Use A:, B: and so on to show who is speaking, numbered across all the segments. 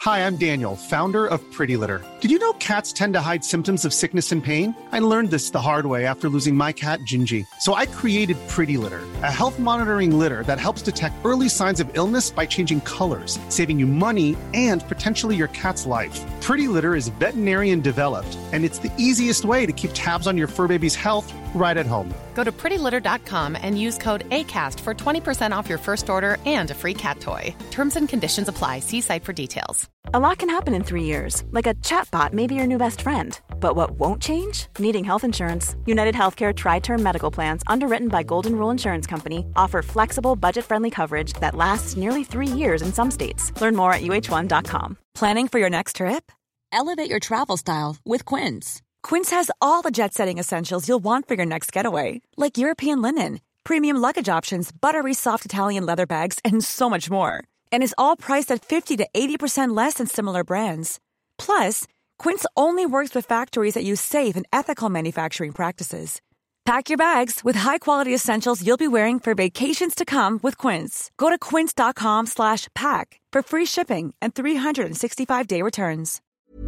A: Hi, I'm Daniel, founder of Pretty Litter. Did you know cats tend to hide symptoms of sickness and pain? I learned this the hard way after losing my cat, Gingy. So I created Pretty Litter, a health monitoring litter that helps detect early signs of illness by changing colors, saving you money and potentially your cat's life. Pretty Litter is veterinarian developed, and it's the easiest way to keep tabs on your fur baby's health right at home.
B: Go to prettylitter.com and use code ACAST for 20% off your first order and a free cat toy. Terms and conditions apply. See site for details.
C: A lot can happen in 3 years, like a chatbot may be your new best friend. But what won't change? Needing health insurance. United Healthcare Tri-Term Medical Plans, underwritten by Golden Rule Insurance Company, offer flexible, budget-friendly coverage that lasts nearly 3 years in some states. Learn more at uh1.com.
D: Planning for your next trip? Elevate your travel style with Quince. Quince has all the jet-setting essentials you'll want for your next getaway, like European linen, premium luggage options, buttery soft Italian leather bags, and so much more. And is all priced at 50 to 80% less than similar brands. Plus, Quince only works with factories that use safe and ethical manufacturing practices. Pack your bags with high-quality essentials you'll be wearing for vacations to come with Quince. Go to quince.com/pack for free shipping and 365-day returns.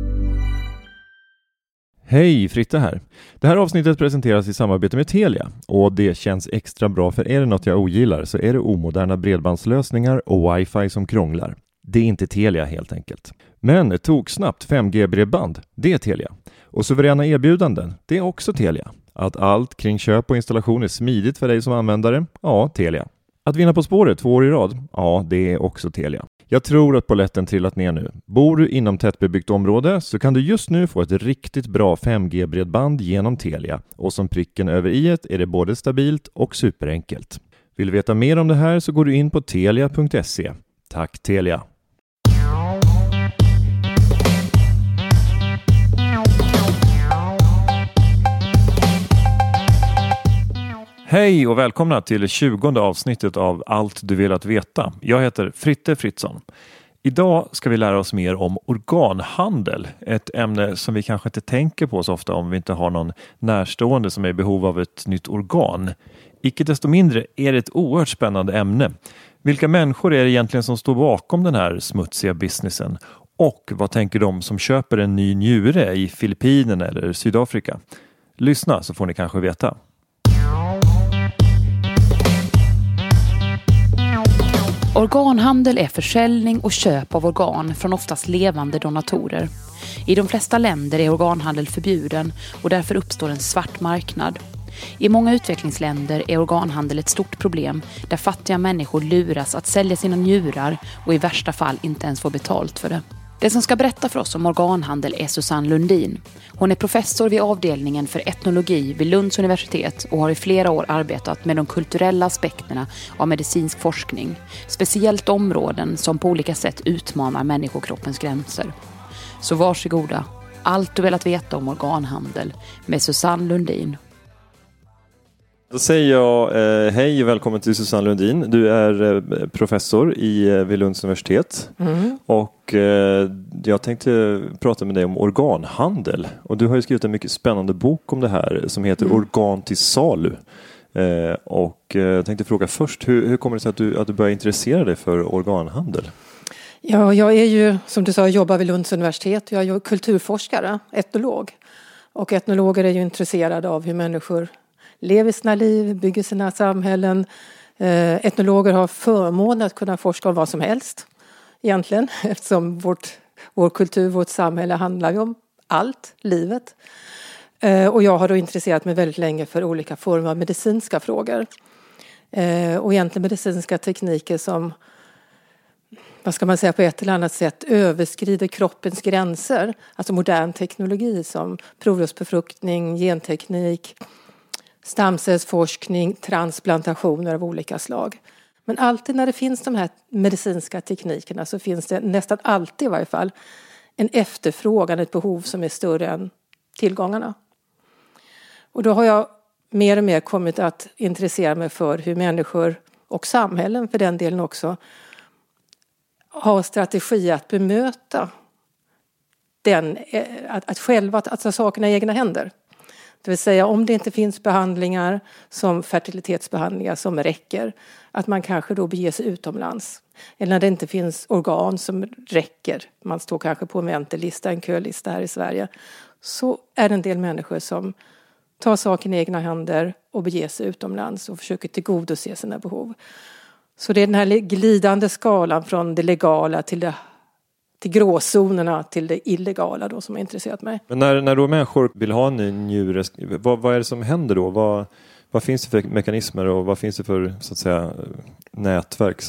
E: Hej, Fritte här. Det här avsnittet presenteras i samarbete med Telia och det känns extra bra, för är det något jag ogillar så är det omoderna bredbandslösningar och wifi som krånglar. Det är inte Telia helt enkelt. Men toksnabbt 5G-bredband, det är Telia. Och suveräna erbjudanden, det är också Telia. Att allt kring köp och installation är smidigt för dig som användare, ja, Telia. Att vinna På spåret 2 år i rad, ja, det är också Telia. Jag tror att polletten trillat ner nu. Bor du inom tättbebyggt område så kan du just nu få ett riktigt bra 5G-bredband genom Telia. Och som pricken över i är det både stabilt och superenkelt. Vill du veta mer om det här så går du in på telia.se. Tack Telia! Hej och välkomna till det 20:e avsnittet av Allt du vill att veta. Jag heter Fritte Fritzson. Idag ska vi lära oss mer om organhandel. Ett ämne som vi kanske inte tänker på så ofta om vi inte har någon närstående som är i behov av ett nytt organ. Icke desto mindre är det ett oerhört spännande ämne. Vilka människor är det egentligen som står bakom den här smutsiga businessen? Och vad tänker de som köper en ny njure i Filippinerna eller Sydafrika? Lyssna så får ni kanske veta.
F: Organhandel är försäljning och köp av organ från oftast levande donatorer. I de flesta länder är organhandel förbjuden och därför uppstår en svart marknad. I många utvecklingsländer är organhandel ett stort problem där fattiga människor luras att sälja sina njurar och i värsta fall inte ens få betalt för det. Den som ska berätta för oss om organhandel är Susanne Lundin. Hon är professor vid avdelningen för etnologi vid Lunds universitet och har i flera år arbetat med de kulturella aspekterna av medicinsk forskning. Speciellt områden som på olika sätt utmanar människokroppens gränser. Så varsågoda, allt du velat veta om organhandel med Susanne Lundin.
E: Då säger jag hej och välkommen till Susanne Lundin. Du är professor vid Lunds universitet. Och jag tänkte prata med dig om organhandel. Och du har ju skrivit en mycket spännande bok om det här som heter Organ till salu. Och jag tänkte fråga först, hur kommer det sig att du började intressera dig för organhandel?
G: Ja, jag är ju, som du sa, jobbar vid Lunds universitet. Jag är ju kulturforskare, etnolog. Och etnologer är ju intresserade av hur människor lever sina liv, bygger sina samhällen. Etnologer har förmånen att kunna forska om vad som helst egentligen. Eftersom vår kultur, vårt samhälle handlar ju om allt, livet. Och jag har då intresserat mig väldigt länge för olika former av medicinska frågor. Och egentligen medicinska tekniker som, vad ska man säga, på ett eller annat sätt överskrider kroppens gränser. Alltså modern teknologi som provrörsbefruktning, genteknik, stamcellsforskning, transplantationer av olika slag. Men alltid när det finns de här medicinska teknikerna så finns det nästan alltid i varje fall en efterfrågan, ett behov som är större än tillgångarna. Och då har jag mer och mer kommit att intressera mig för hur människor och samhällen för den delen också har strategi att bemöta att själva ta sakerna i egna händer. Det vill säga om det inte finns behandlingar som fertilitetsbehandlingar som räcker, att man kanske då beger sig utomlands. Eller när det inte finns organ som räcker, man står kanske på en väntelista, en kölista här i Sverige, så är det en del människor som tar saken i egna händer och beger sig utomlands och försöker tillgodose sina behov. Så det är den här glidande skalan från det legala till gråzonerna till det illegala då som har intresserat mig.
E: Men när då människor vill ha en ny njure, vad är det som händer då? Vad finns det för mekanismer och vad finns det för så att säga nätverk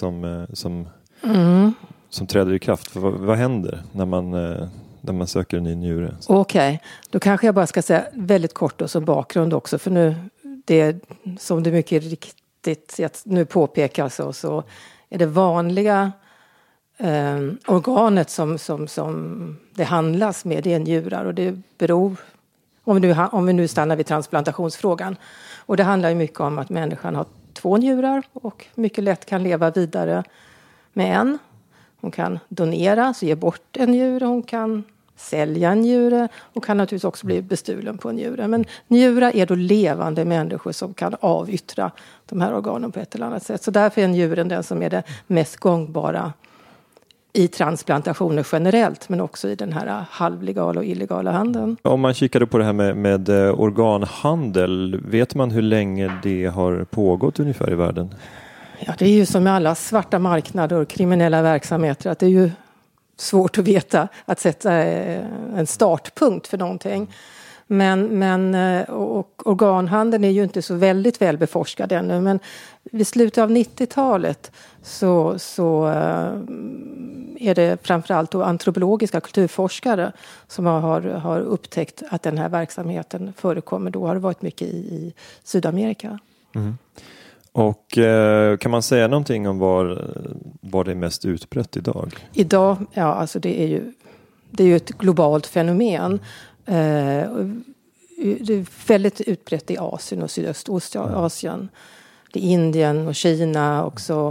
E: som träder i kraft? Vad händer när man söker en ny njure?
G: Okej, då kanske jag bara ska säga väldigt kort och som bakgrund också, för nu det som det mycket riktigt nu påpekas så är det vanliga organet som det handlas med, det är njurar, och det beror, om vi nu stannar vid transplantationsfrågan, och det handlar ju mycket om att människan har 2 njurar och mycket lätt kan leva vidare med en. Hon kan donera, så ge bort en njure, hon kan sälja en njure och kan naturligtvis också bli bestulen på en njure. Men njurar är då levande människor som kan avyttra de här organen på ett eller annat sätt. Så därför är njuren den som är det mest gångbara i transplantationer generellt, men också i den här halvlegala och illegala handeln.
E: Om man kikade på det här med organhandel, vet man hur länge det har pågått ungefär i världen?
G: Ja, det är ju som med alla svarta marknader och kriminella verksamheter, att det är ju svårt att veta, att sätta en startpunkt för någonting. Men organhandeln är ju inte så väldigt väl beforskad ännu, men vid slutet av 90-talet så är det framförallt då antropologiska kulturforskare som har upptäckt att den här verksamheten förekommer. Då har det varit mycket i Sydamerika.
E: Mm. Och kan man säga någonting om var det är mest utbrett idag?
G: Idag, ja, alltså det är ju ett globalt fenomen. Det är väldigt utbrett i Asien och Sydostasien. Det är Indien och Kina också.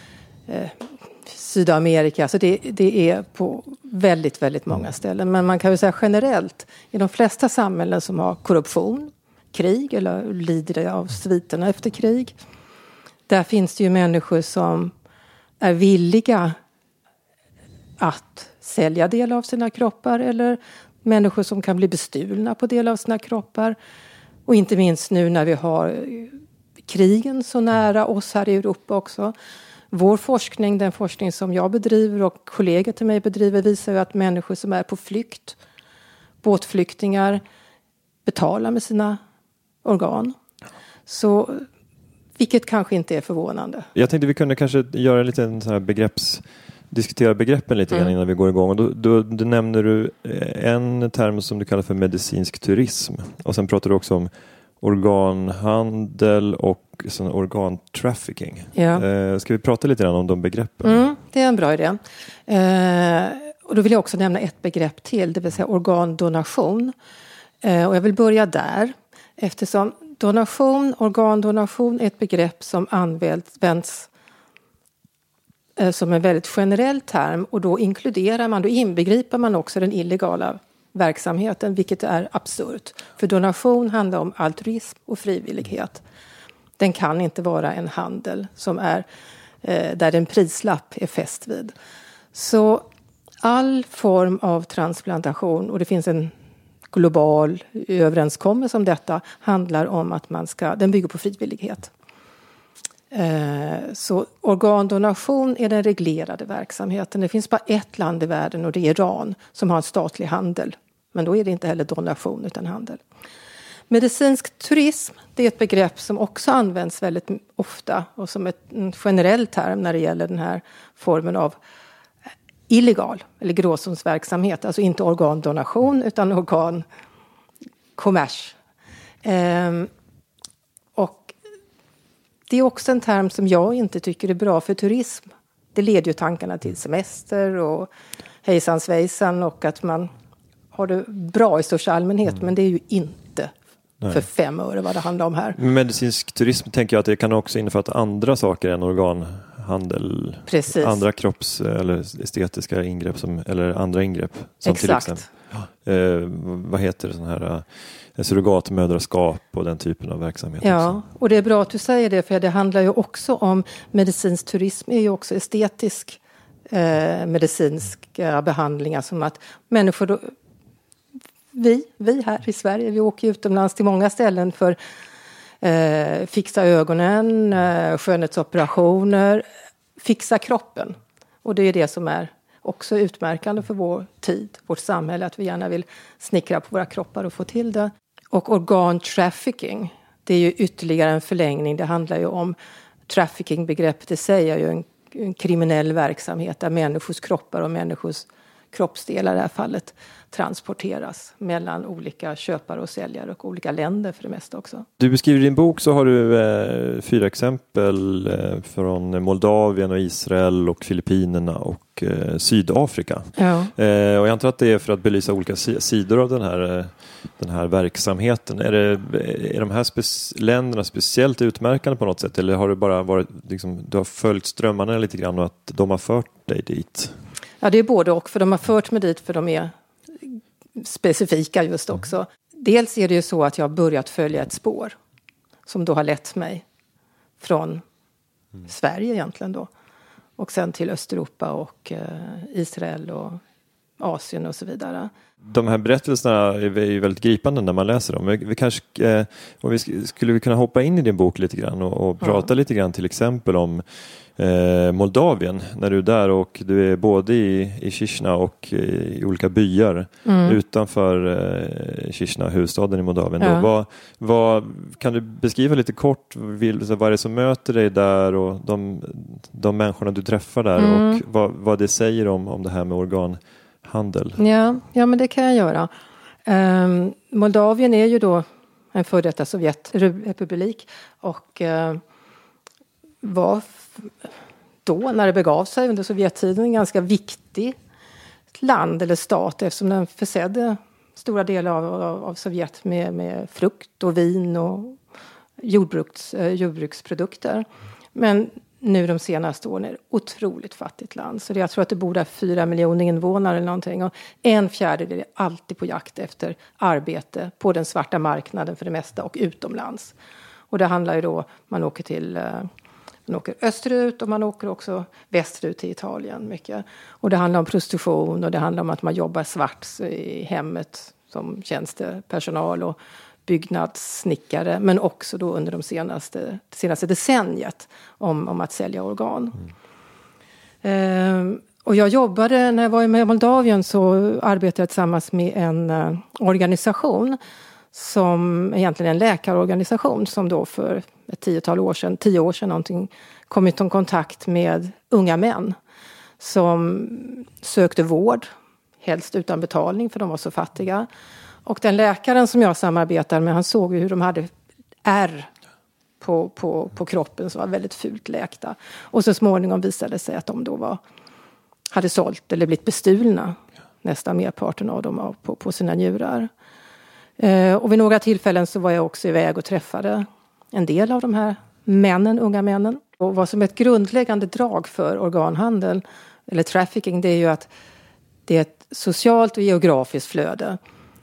G: Sydamerika. Så det är på väldigt, väldigt många ställen. Men man kan ju säga generellt, i de flesta samhällen som har korruption, krig eller lider av sviterna efter krig, där finns det ju människor som är villiga att sälja del av sina kroppar, eller människor som kan bli bestulna på del av sina kroppar. Och inte minst nu när vi har krigen så nära oss här i Europa också. Vår forskning, den forskning som jag bedriver och kollegor till mig bedriver, visar ju att människor som är på flykt, båtflyktingar, betalar med sina organ. Så, vilket kanske inte är förvånande.
E: Jag tänkte vi kunde kanske göra en liten sån här diskutera begreppen lite grann innan vi går igång. Och då nämner du en term som du kallar för medicinsk turism. Och sen pratar du också om organhandel och organtrafficking. Ja. Ska vi prata lite grann om de begreppen?
G: Det är en bra idé. Och då vill jag också nämna ett begrepp till, det vill säga organdonation. Och jag vill börja där, eftersom organdonation är ett begrepp som används som en väldigt generell term, och då inbegriper man också den illegala verksamheten, vilket är absurt. För donation handlar om altruism och frivillighet. Den kan inte vara en handel som är där en prislapp är fäst vid. Så all form av transplantation, och det finns en global överenskommelse om detta, handlar om att den bygger på frivillighet. Så organdonation är den reglerade verksamheten. Det finns bara ett land i världen, och det är Iran, som har en statlig handel. Men då är det inte heller donation utan handel. Medicinsk turism, det är ett begrepp som också används väldigt ofta och som en generell term när det gäller den här formen av illegal eller gråzonsverksamhet. Alltså inte organdonation utan organkommers. Och det är också en term som jag inte tycker är bra för turism. Det leder ju tankarna till semester och hejsan svejsan och att man har det bra i största allmänhet. Men det är ju inte för 5 öre vad det handlar om här.
E: Medicinsk turism tänker jag att det kan också innefatta andra saker än organhandel organhandel.
G: Precis.
E: Andra kropps- eller estetiska ingrepp eller andra ingrepp. Som
G: Exakt.
E: till exempel, vad heter det, sån här surrogatmödraskap och den typen av verksamhet.
G: Ja,
E: också.
G: och det är bra att du säger det, för det handlar ju också om medicinsk turism, är ju också estetisk medicinska behandlingar, som att människor då, vi här i Sverige, vi åker utomlands till många ställen för fixa ögonen, skönhetsoperationer, fixa kroppen. Och det är det som är också utmärkande för vår tid, vårt samhälle, att vi gärna vill snickra på våra kroppar och få till det. Och organtrafficking, det är ju ytterligare en förlängning. Det handlar ju om trafficking-begreppet i sig, är ju en kriminell verksamhet där människors kroppar och människors kroppsdelar i det här fallet transporteras mellan olika köpare och säljare och olika länder för det mesta också.
E: Du beskriver i din bok, så har du 4 exempel från Moldavien och Israel och Filippinerna och Sydafrika.
G: Ja.
E: Och jag antar att det är för att belysa olika sidor av den här verksamheten. Är de här länderna speciellt utmärkande på något sätt, eller har det bara varit liksom, du har följt strömmarna lite grann och att de har fört dig dit?
G: Ja, det är både och, för de har fört mig dit för de är specifika just också. Dels är det ju så att jag har börjat följa ett spår som då har lett mig från Sverige egentligen då, och sen till Östeuropa och Israel och Asien och så vidare.
E: De här berättelserna är ju väldigt gripande när man läser dem. Vi kanske, om vi skulle kunna hoppa in i din bok lite grann och prata lite grann till exempel om Moldavien, när du är där och du är både i Chisinau och i olika byar utanför Chisinau, huvudstaden i Moldavien.
G: Ja.
E: Vad kan du beskriva lite kort vad är det som möter dig där och de människorna du träffar där och vad det säger om det här med organhandel?
G: Ja, men det kan jag göra. Moldavien är ju då en före detta Sovjetrepublik och var då, när det begav sig under Sovjettiden, en ganska viktig land eller stat, eftersom den försedde stora delar av Sovjet med frukt och vin och jordbruksprodukter. Men nu de senaste åren är det otroligt fattigt land. Så jag tror att det bor där 4 miljoner invånare eller någonting. Och 1/4 är alltid på jakt efter arbete på den svarta marknaden för det mesta och utomlands. Och det handlar ju då, man åker österut och man åker också västerut till Italien mycket. Och det handlar om prostitution och det handlar om att man jobbar svart i hemmet som tjänstepersonal och byggnadssnickare, men också då under det senaste decenniet om att sälja organ. Och jag jobbade, när jag var i Moldavien så arbetade jag tillsammans med en organisation som egentligen är en läkarorganisation som då för 10 år sedan någonting kom i kontakt med unga män som sökte vård, helst utan betalning för de var så fattiga. Och den läkaren som jag samarbetar med, han såg ju hur de hade ärr på kroppen som var väldigt fult läkta. Och så småningom visade det sig att de då hade sålt eller blivit bestulna, nästan merparten av dem på sina njurar. Och vid några tillfällen så var jag också iväg och träffade en del av de här unga männen. Och vad som är ett grundläggande drag för organhandel eller trafficking, det är ju att det är ett socialt och geografiskt flöde.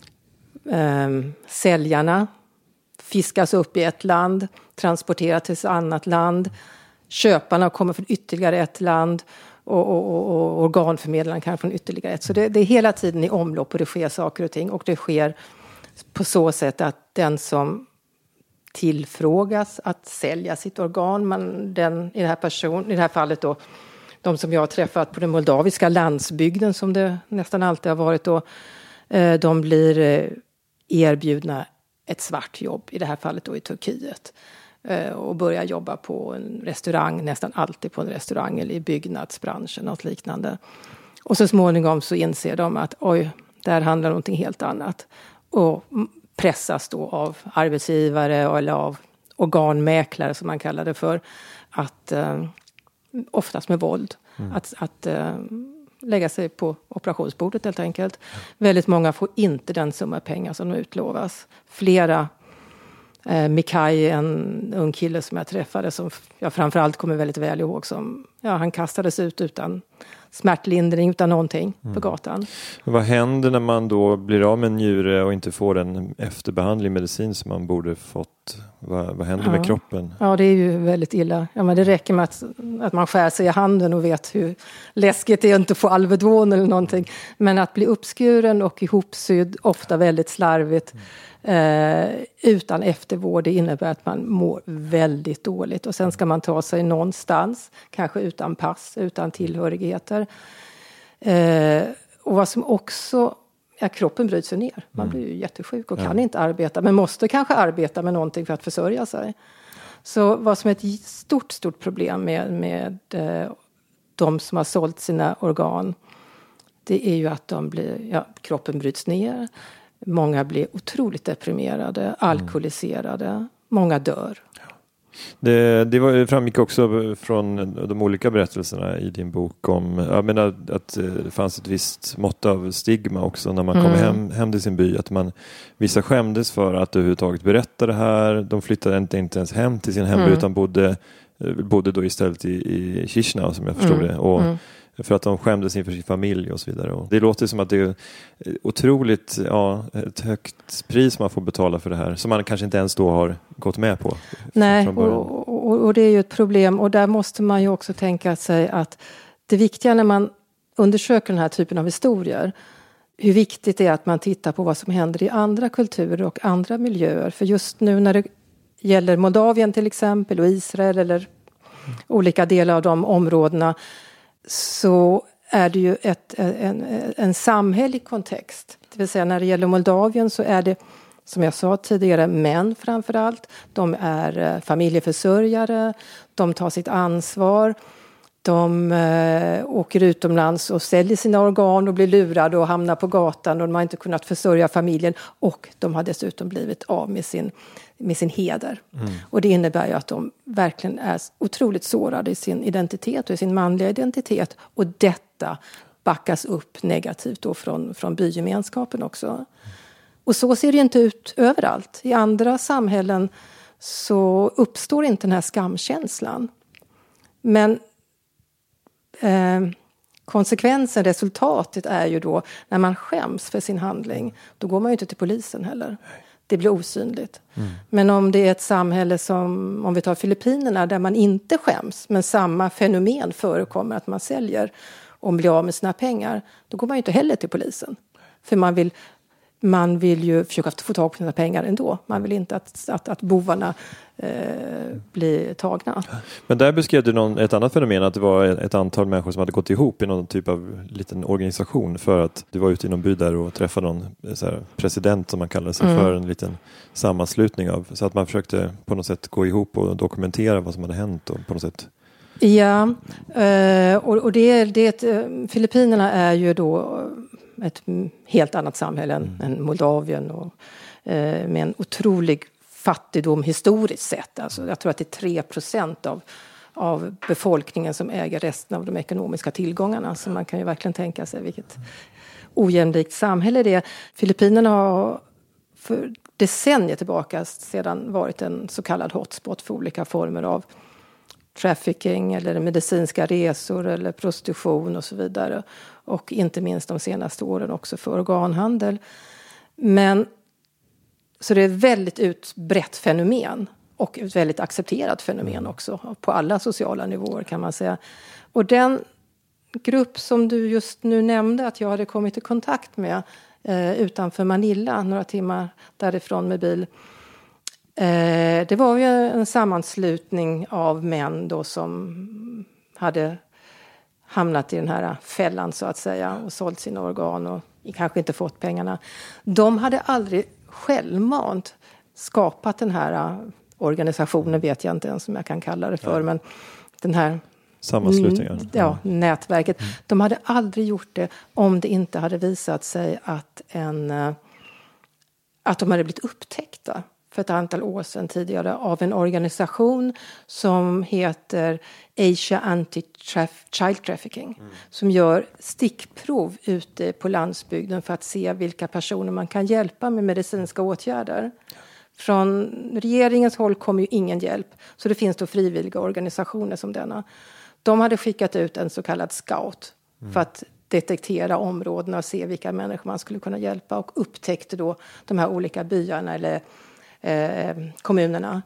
G: Säljarna fiskas upp i ett land, transporteras till ett annat land. Köparna kommer från ytterligare ett land och organförmedlaren kan från ytterligare ett. Så det är hela tiden i omlopp och det sker saker och ting. Och det sker på så sätt att den som tillfrågas att sälja sitt organ, i det här fallet då, de som jag har träffat på den moldaviska landsbygden som det nästan alltid har varit då, de blir erbjudna ett svart jobb, i det här fallet då i Turkiet, och börjar jobba på en restaurang, nästan alltid på en restaurang eller i byggnadsbranschen, något liknande. Och så småningom så inser de att där handlar någonting helt annat. Och pressas då av arbetsgivare eller av organmäklare som man kallar det för, att oftast med våld, att lägga sig på operationsbordet helt enkelt. Väldigt många får inte den summa pengar som de utlovas. Flera Mikai, en ung kille som jag träffade som jag framförallt kommer väldigt väl ihåg, som han kastades ut utan smärtlindring, utan någonting på gatan.
E: Vad händer när man då blir av med en njure och inte får en efterbehandling medicin som man borde fått? Vad händer med kroppen?
G: Ja, det är ju väldigt illa. Ja, men det räcker med att man skär sig i handen och vet hur läskigt det är att inte få Alvedon eller någonting. Men att bli uppskuren och ihopsydd, ofta väldigt slarvigt, utan eftervård, det innebär att man mår väldigt dåligt. Och sen ska man ta sig någonstans, kanske utan pass, utan tillhörigheter. Och vad som också... Ja, kroppen bryts ner. Man blir ju jättesjuk och kan inte arbeta. Men måste kanske arbeta med någonting för att försörja sig. Så vad som är ett stort problem med de som har sålt sina organ, det är ju att kroppen bryts ner. Många blir otroligt deprimerade, alkoholiserade. Många dör.
E: Det framgick också från de olika berättelserna i din bok om att det fanns ett visst mått av stigma också när man kom hem till sin by. Att vissa skämdes för att överhuvudtaget berätta det här. De flyttade inte ens hem till sin hemby utan bodde då istället i Chisinau, som jag förstod det. Och för att de skämdes inför sin familj och så vidare. Och det låter som att det är otroligt ett högt pris man får betala för det här. Som man kanske inte ens då har gått med på.
G: Nej, och det är ju ett problem. Och där måste man ju också tänka sig att det viktiga när man undersöker den här typen av historier, hur viktigt det är att man tittar på vad som händer i andra kulturer och andra miljöer. För just nu när det gäller Moldavien till exempel och Israel eller olika delar av de områdena, så är det ju en samhällelig kontext. Det vill säga när det gäller Moldavien så är det, som jag sa tidigare, män framförallt. De är familjeförsörjare, de tar sitt ansvar, de åker utomlands och säljer sina organ och blir lurade och hamnar på gatan, och de har inte kunnat försörja familjen, och de har dessutom blivit av med sin heder. Och det innebär ju att de verkligen är otroligt sårade i sin identitet och i sin manliga identitet, och detta backas upp negativt då från bygemenskapen också. Och så ser det inte ut överallt. I andra samhällen så uppstår inte den här skamkänslan. Men konsekvensen, resultatet är ju då när man skäms för sin handling, då går man ju inte till polisen heller. Det blir osynligt. Men om det är ett samhälle som, om vi tar Filippinerna, där man inte skäms, men samma fenomen förekommer, att man säljer och blir av med sina pengar, då går man ju inte heller till polisen. För man vill ju försöka få tag på sina pengar ändå. Man vill inte att bovarna blir tagna. Men där beskrev du ett annat fenomen, att det var ett antal människor som hade gått ihop i någon typ av liten organisation för att du var ute i någon by där och träffade någon president, som man kallar sig, för en liten sammanslutning av. Så att man försökte på något sätt gå ihop och dokumentera vad som hade hänt och på något sätt. Ja, och Filippinerna är ju då ett helt annat samhälle än Moldavien, och med en otrolig fattigdom historiskt sett. Alltså, jag tror att det är 3% av befolkningen som äger resten av de ekonomiska tillgångarna. Så man kan ju verkligen tänka sig vilket ojämlikt samhälle det är. Filippinerna har för decennier tillbaka sedan varit en så kallad hotspot för olika former av trafficking eller medicinska resor eller prostitution och så vidare. Och inte minst de senaste åren också för organhandel. Men så det är ett väldigt utbrett fenomen och ett väldigt accepterat fenomen också på alla sociala nivåer, kan man säga. Och den grupp som du just nu nämnde att jag hade kommit i kontakt med utanför Manila, några timmar därifrån med bil. Det var ju en sammanslutning av män då som hade hamnat i den här fällan så att säga och sålt sina organ och kanske inte fått pengarna. De hade aldrig självmant skapat den här organisationen, vet jag inte ens om jag kan kalla det för, men den här
E: sammanslutningen.
G: Nätverket. De hade aldrig gjort det om det inte hade visat sig att de hade blivit upptäckta för ett antal år sedan tidigare av en organisation som heter Asia Anti-Child Trafficking, som gör stickprov ute på landsbygden för att se vilka personer man kan hjälpa med medicinska åtgärder Från regeringens håll kom ju ingen hjälp. Så det finns då frivilliga organisationer som denna. De hade skickat ut en så kallad scout för att detektera områdena och se vilka människor man skulle kunna hjälpa. Och upptäckte då de här olika byarna eller kommunerna.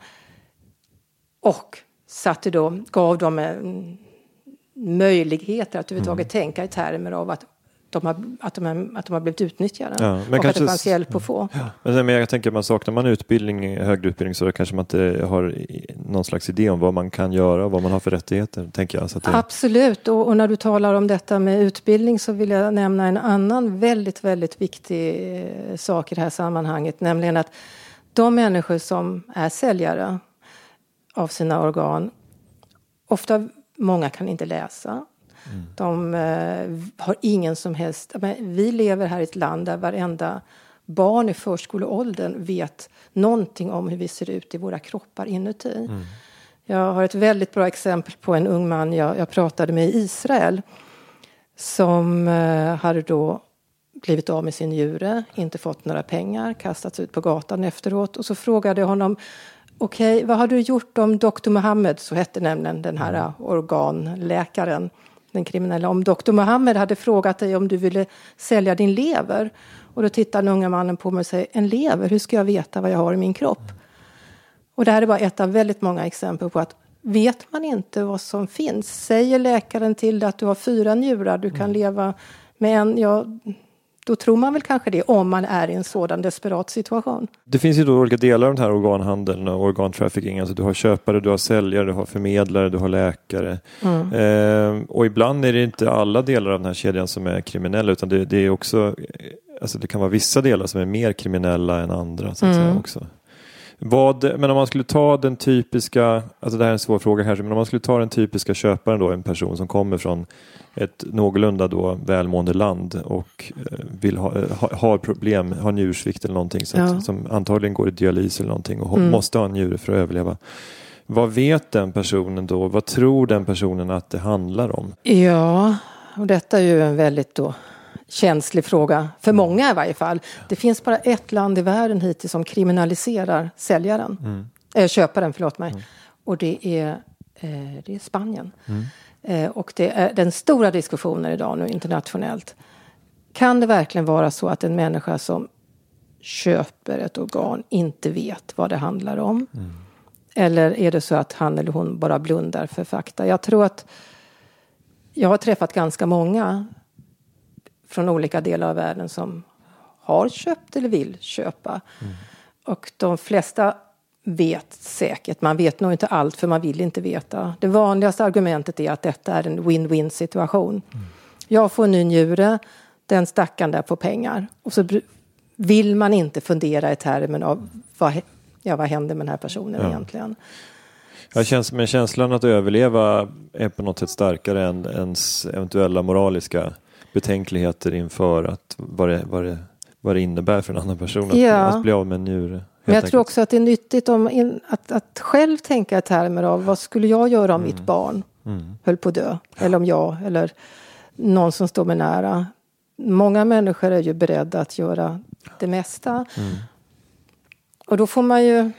G: Och gav dem möjligheter att överhuvudtaget tänka i termer av att de har blivit utnyttjade.
E: Ja, men
G: och att det fanns hjälp att få.
E: Ja. Men jag tänker att man saknar man högre utbildning så kanske man inte har någon slags idé om vad man kan göra och vad man har för rättigheter, tänker jag. Så att
G: Absolut, och när du talar om detta med utbildning så vill jag nämna en annan väldigt, väldigt viktig sak i det här sammanhanget, nämligen att de människor som är säljare av sina organ, ofta många kan inte läsa. De har ingen som helst... Vi lever här i ett land där varenda barn i förskoleåldern vet någonting om hur vi ser ut i våra kroppar inuti. Jag har ett väldigt bra exempel på en ung man jag pratade med i Israel som hade då blivit av med sin njure, inte fått några pengar, kastats ut på gatan efteråt. Och så frågade jag honom, okej, vad har du gjort om Dr. Mohammed, så hette nämligen den här organläkaren, den kriminella, om Dr. Mohammed hade frågat dig om du ville sälja din lever. Och då tittar den unga mannen på mig och säger, en lever, hur ska jag veta vad jag har i min kropp? Och det här är bara ett av väldigt många exempel på att vet man inte vad som finns. Säger läkaren till dig att du har 4 njurar, du kan leva med en, då tror man väl kanske det om man är i en sådan desperat situation.
E: Det finns ju då olika delar av den här organhandeln och organtrafficking. Alltså du har köpare, du har säljare, du har förmedlare, du har läkare. Och ibland är det inte alla delar av den här kedjan som är kriminella, utan det är också, alltså det kan vara vissa delar som är mer kriminella än andra så att säga också. Men om man skulle ta den typiska, alltså det här är en svår fråga här, men om man skulle ta den typiska köparen då, en person som kommer från ett någorlunda då välmående land och vill har problem, har njursvikt eller någonting som antagligen går i dialys eller någonting och måste ha en njure för att överleva. Vad vet den personen då? Vad tror den personen att det handlar om?
G: Ja, och detta är ju en väldigt då känslig fråga, för många i varje fall. Det finns bara ett land i världen hittills som kriminaliserar köparen, förlåt mig. Och det är Spanien. Och det är den stora diskussionen idag nu internationellt. Kan det verkligen vara så att en människa som köper ett organ inte vet vad det handlar om? Eller är det så att han eller hon bara blundar för fakta? Jag tror att jag har träffat ganska många från olika delar av världen som har köpt eller vill köpa. Och de flesta vet säkert. Man vet nog inte allt för man vill inte veta. Det vanligaste argumentet är att detta är en win-win situation. Jag får en ny njure, den stackaren där får pengar. Och så vill man inte fundera i termen av vad händer med den här personen egentligen.
E: Men känslan att överleva är på något sätt starkare än ens eventuella moraliska betänkligheter inför att vad det innebär för en annan person att bli av med en njure.
G: Men jag tror också att det är nyttigt att själv tänka i termer av vad skulle jag göra om mitt barn höll på att dö. Eller om jag eller någon som står mig nära. Många människor är ju beredda att göra det mesta. Och då får man ju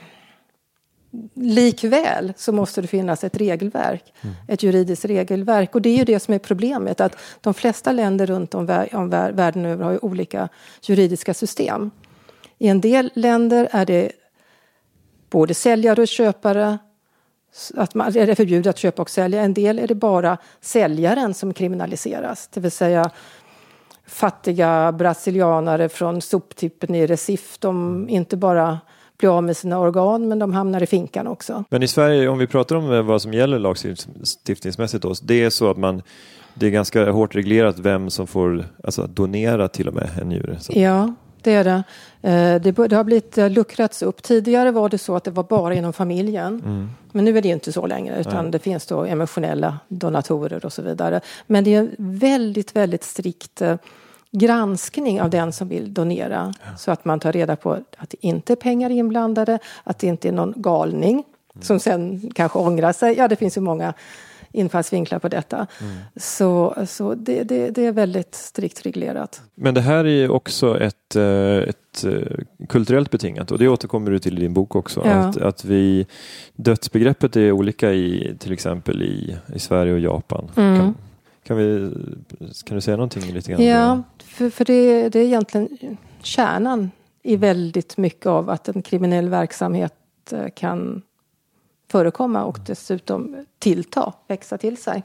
G: likväl så måste det finnas ett regelverk. Ett juridiskt regelverk. Och det är ju det som är problemet. Att de flesta länder runt om världen över har ju olika juridiska system. I en del länder är det både säljare och köpare. Är det förbjudet att köpa och sälja. En del är det bara säljaren som kriminaliseras. Det vill säga fattiga brasilianare från soptippen i Recife. De inte bara blir av med sina organ, men de hamnar i finkan också.
E: Men i Sverige, om vi pratar om vad som gäller lagstiftningsmässigt då, det är så att det är ganska hårt reglerat vem som får donera till och med en njure. Så.
G: Ja, det är det. Det har blivit luckrats upp. Tidigare var det så att det var bara inom familjen. Men nu är det inte så längre, utan det finns då emotionella donatorer och så vidare. Men det är väldigt, väldigt strikt granskning av den som vill donera. Så att man tar reda på att det inte är pengar inblandade, att det inte är någon galning som sen kanske ångrar sig. Ja, det finns ju många infallsvinklar på detta. Så det är väldigt strikt reglerat.
E: Men det här är ju också ett kulturellt betingat, och det återkommer du till i din bok också.
G: Ja.
E: Att dödsbegreppet är olika i till exempel i Sverige och Japan. Kan du säga någonting lite grann?
G: Ja, för det är egentligen kärnan i väldigt mycket av att en kriminell verksamhet kan förekomma och dessutom växa till sig.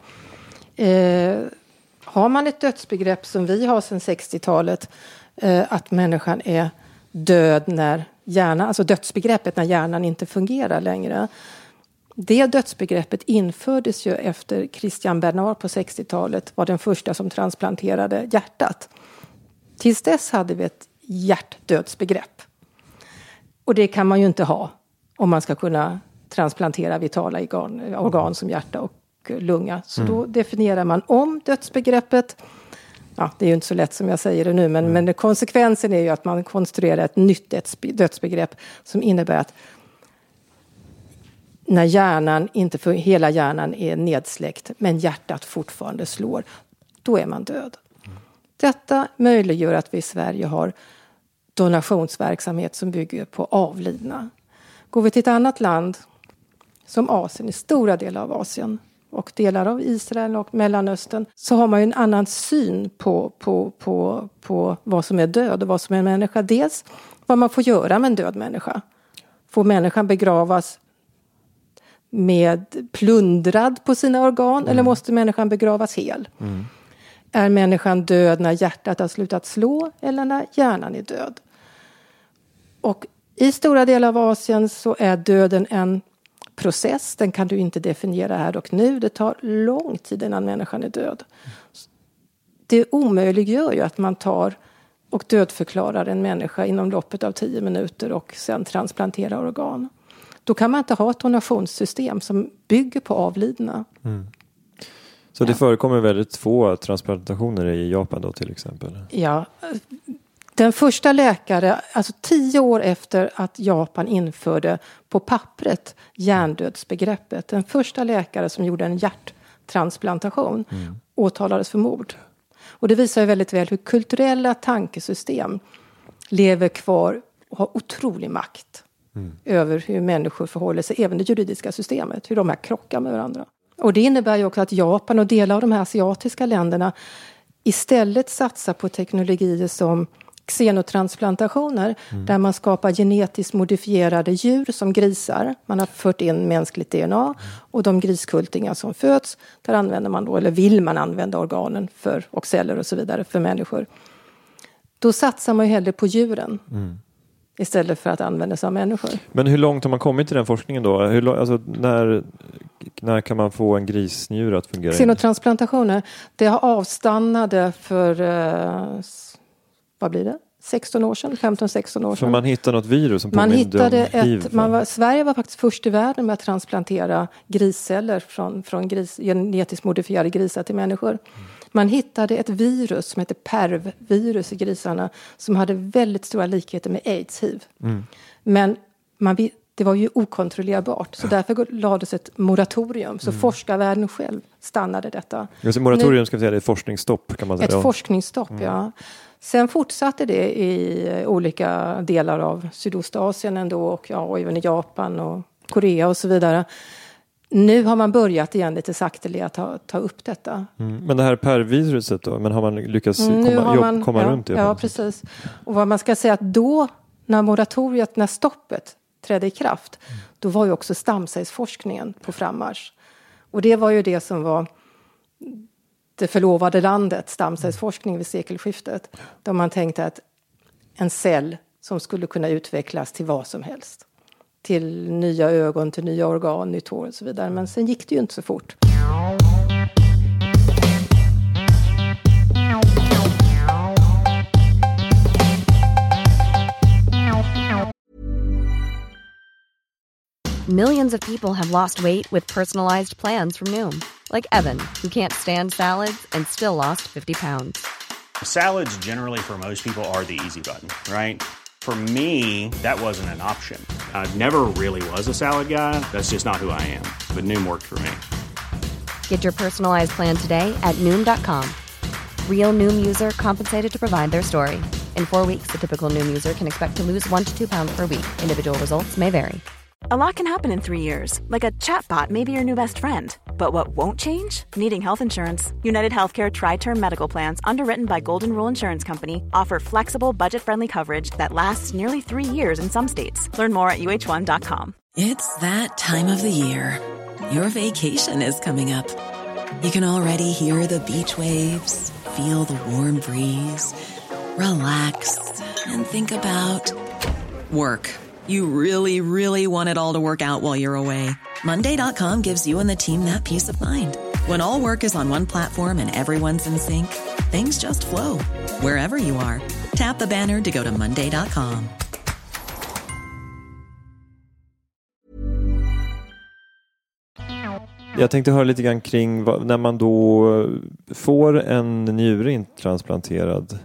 G: Har man ett dödsbegrepp som vi har sedan 60-talet, att människan är död när hjärnan, alltså dödsbegreppet när hjärnan inte fungerar längre. Det dödsbegreppet infördes ju efter Christian Bernard på 60-talet, var den första som transplanterade hjärtat. Tills dess hade vi ett hjärtdödsbegrepp. Och det kan man ju inte ha om man ska kunna transplantera vitala organ som hjärta och lunga. Så då definierar man om dödsbegreppet. Ja, det är ju inte så lätt som jag säger det nu, men konsekvensen är ju att man konstruerar ett nytt dödsbegrepp som innebär att när hela hjärnan är nedsläckt men hjärtat fortfarande slår, då är man död. Detta möjliggör att vi i Sverige har donationsverksamhet som bygger på avlidna. Går vi till ett annat land som Asien, i stora delar av Asien och delar av Israel och Mellanöstern, så har man ju en annan syn på vad som är död och vad som är en människa. Dels vad man får göra med en död människa. Får människan begravas med plundrad på sina organ eller måste människan begravas hel? Är människan död när hjärtat har slutat slå eller när hjärnan är död? Och i stora delar av Asien så är döden en process. Den kan du inte definiera här och nu. Det tar lång tid innan människan är död. Det omöjliggör ju att man tar och dödförklarar en människa inom loppet av 10 minuter och sen transplanterar organ. Då kan man inte ha ett donationssystem som bygger på avlidna.
E: Så det förekommer väldigt få transplantationer i Japan då till exempel?
G: Ja, den första läkare, alltså 10 år efter att Japan införde på pappret hjärndödsbegreppet, den första läkare som gjorde en hjärttransplantation åtalades för mord. Och det visar ju väldigt väl hur kulturella tankesystem lever kvar och har otrolig makt över hur människor förhåller sig, även det juridiska systemet, hur de här krockar med varandra. Och det innebär ju också att Japan och delar av de här asiatiska länderna istället satsar på teknologier som xenotransplantationer, där man skapar genetiskt modifierade djur som grisar. Man har fört in mänskligt DNA och de griskultingar som föds, där använder man då, eller vill man använda organen och celler och så vidare för människor. Då satsar man ju hellre på djuren istället för att använda sig av människor. Men
E: hur långt har man kommit i den forskningen då? När kan man få en grisnjur att fungera?
G: Xenotransplantationer, det har avstannade för, vad blir det? 16 år sedan, 15-16 år sedan.
E: För man hittade något virus som påminner om HIV?
G: Sverige var faktiskt först i världen med att transplantera grisceller från genetiskt modifierade grisar till människor. Man hittade ett virus som heter PERV-virus i grisarna som hade väldigt stora likheter med AIDS-HIV. Men det var ju okontrollerbart, så därför lades ett moratorium. Så forskarvärlden själv stannade detta.
E: Så moratorium ska vi säga, det är ett forskningsstopp kan man säga.
G: Ett forskningsstopp, ja. Sen fortsatte det i olika delar av Sydostasien ändå och även i Japan och Korea och så vidare. Nu har man börjat igen lite sakteliga att ta upp detta.
E: Men det här PERV-viruset då? Men har man lyckats komma runt det?
G: Ja, precis. Och vad man ska säga att då, när stoppet trädde i kraft, då var ju också stamcellsforskningen på frammarsch. Och det var ju det som var det förlovade landet, stamcellsforskning vid sekelskiftet. Där man tänkte att en cell som skulle kunna utvecklas till vad som helst. Till nya ögon, till nya organ, nytt hår och så vidare. Men sen gick det ju inte så fort.
H: Millions of people have lost weight with personalized plans from Noom. Like Evan, who can't stand salads and still lost 50 pounds.
I: Salads generally for most people are the easy button, right? For me, that wasn't an option. I never really was a salad guy. That's just not who I am. But Noom worked for me.
H: Get your personalized plan today at Noom.com. Real Noom user compensated to provide their story. In 4 weeks, the typical Noom user can expect to lose 1 to 2 pounds per week. Individual results may vary.
C: A lot can happen in 3 years, like a chatbot may be your new best friend. But what won't change? Needing health insurance. United Healthcare Tri-Term Medical Plans, underwritten by Golden Rule Insurance Company, offer flexible, budget-friendly coverage that lasts nearly 3 years in some states. Learn more at uh1.com.
J: It's that time of the year. Your vacation is coming up. You can already hear the beach waves, feel the warm breeze, relax, and think about work. You really, really want it all to work out while you're away. Monday.com gives you and the team that peace of mind. When all work is on one platform and everyone's in sync, things just flow. Wherever you are, tap the banner to go to Monday.com.
E: Jag tänkte höra lite grann kring när man då får en njure intransplanterad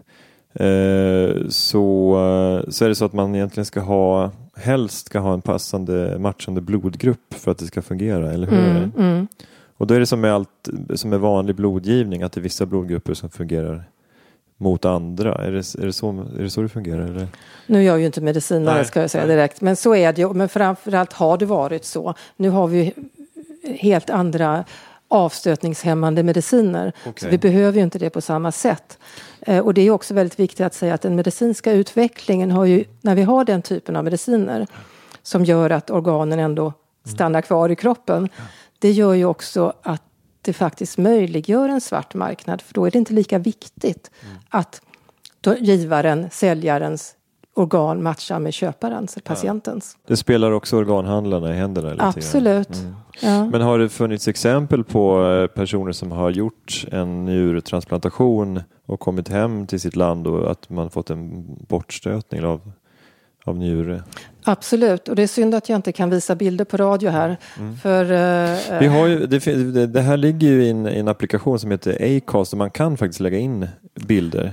E: så är det så att man egentligen helst ska ha en passande matchande blodgrupp för att det ska fungera, eller hur? Och då är det som med allt som är vanlig blodgivning, att det är vissa blodgrupper som fungerar mot andra. Är det så det fungerar? Eller?
G: Nu är jag ju inte medicinare, ska jag säga direkt, men så är det ju. Men framförallt har det varit så. Nu har vi helt andra avstötningshämmande mediciner. Okay. Så vi behöver ju inte det på samma sätt. Och det är också väldigt viktigt att säga att den medicinska utvecklingen har ju, när vi har den typen av mediciner som gör att organen ändå stannar kvar i kroppen, det gör ju också att det faktiskt möjliggör en svart marknad, för då är det inte lika viktigt att givaren, säljarens organ matchar med köparens, patientens.
E: Det spelar också organhandlarna i händerna lite.
G: Absolut. Ja.
E: Men har det funnits exempel på personer som har gjort en njurtransplantation och kommit hem till sitt land och att man fått en bortstötning av njure? Absolut,
G: och det är synd att jag inte kan visa bilder på radio här. För,
E: vi har ju, det här ligger ju i en applikation som heter Acast och man kan faktiskt lägga in bilder.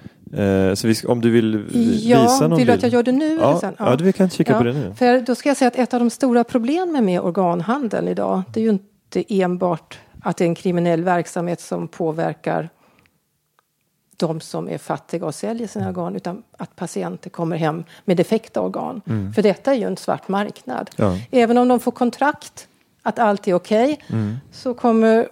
E: Så om du vill visa någon
G: vill du att jag gör det nu?
E: Ja, sen? Ja, vi kan kika på det nu.
G: För då ska jag säga att ett av de stora problemen med organhandeln idag, det är ju inte enbart att det är en kriminell verksamhet som påverkar de som är fattiga och säljer sina organ, utan att patienter kommer hem med defekta organ. För detta är ju en svart marknad. Ja. Även om de får kontrakt att allt är okej, så kommer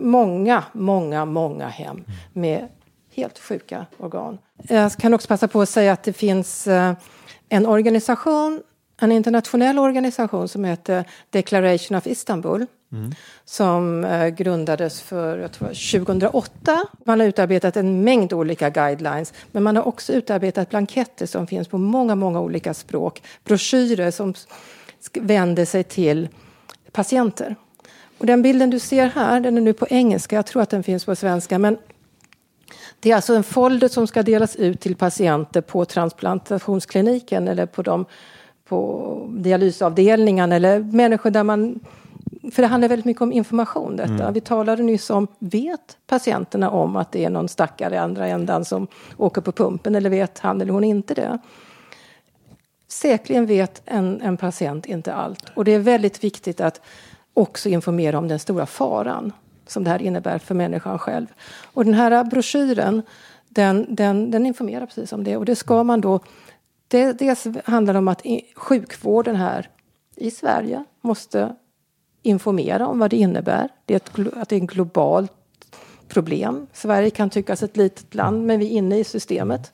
G: många hem med helt sjuka organ. Jag kan också passa på att säga att det finns en organisation, en internationell organisation som heter Declaration of Istanbul, som grundades för 2008. Man har utarbetat en mängd olika guidelines, men man har också utarbetat blanketter som finns på många olika språk, broschyrer som vänder sig till patienter. Och den bilden du ser här, den är nu på engelska, jag tror att den finns på svenska, men det är alltså en folder som ska delas ut till patienter på transplantationskliniken eller på dialysavdelningen eller människor där man... För det handlar väldigt mycket om information detta. Vi talade nyss om, vet patienterna om att det är någon stackare i andra ändan som åker på pumpen, eller vet han eller hon inte det? Säkerligen vet en patient inte allt. Och det är väldigt viktigt att också informera om den stora faran som det här innebär för människan själv. Och den här broschyren, den informerar precis om det. Och det ska man då... Det handlar om att sjukvården här i Sverige måste informera om vad det innebär. Att det är ett globalt problem. Sverige kan tyckas ett litet land, men vi är inne i systemet.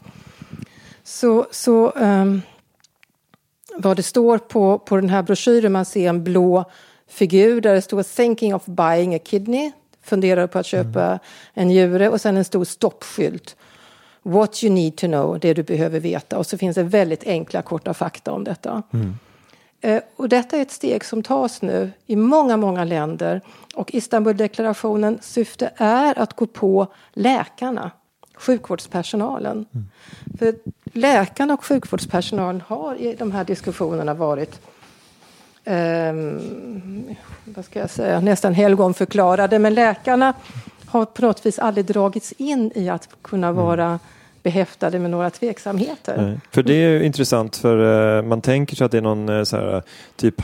G: Så vad det står på den här broschyren, man ser en blå figur där det står thinking of buying a kidney, funderar på att köpa en njure, och sen en stor stoppskylt. What you need to know, det du behöver veta. Och så finns det väldigt enkla korta fakta om detta. Och detta är ett steg som tas nu i många länder. Och Istanbuldeklarationens syfte är att gå på läkarna, sjukvårdspersonalen. För läkarna och sjukvårdspersonalen har i de här diskussionerna varit vad ska jag säga, nästan helgonförklarade. Men läkarna har på något vis aldrig dragits in i att kunna vara behäftade med några tveksamheter.
E: Nej. För det är ju intressant, för man tänker sig att det är någon så här, typ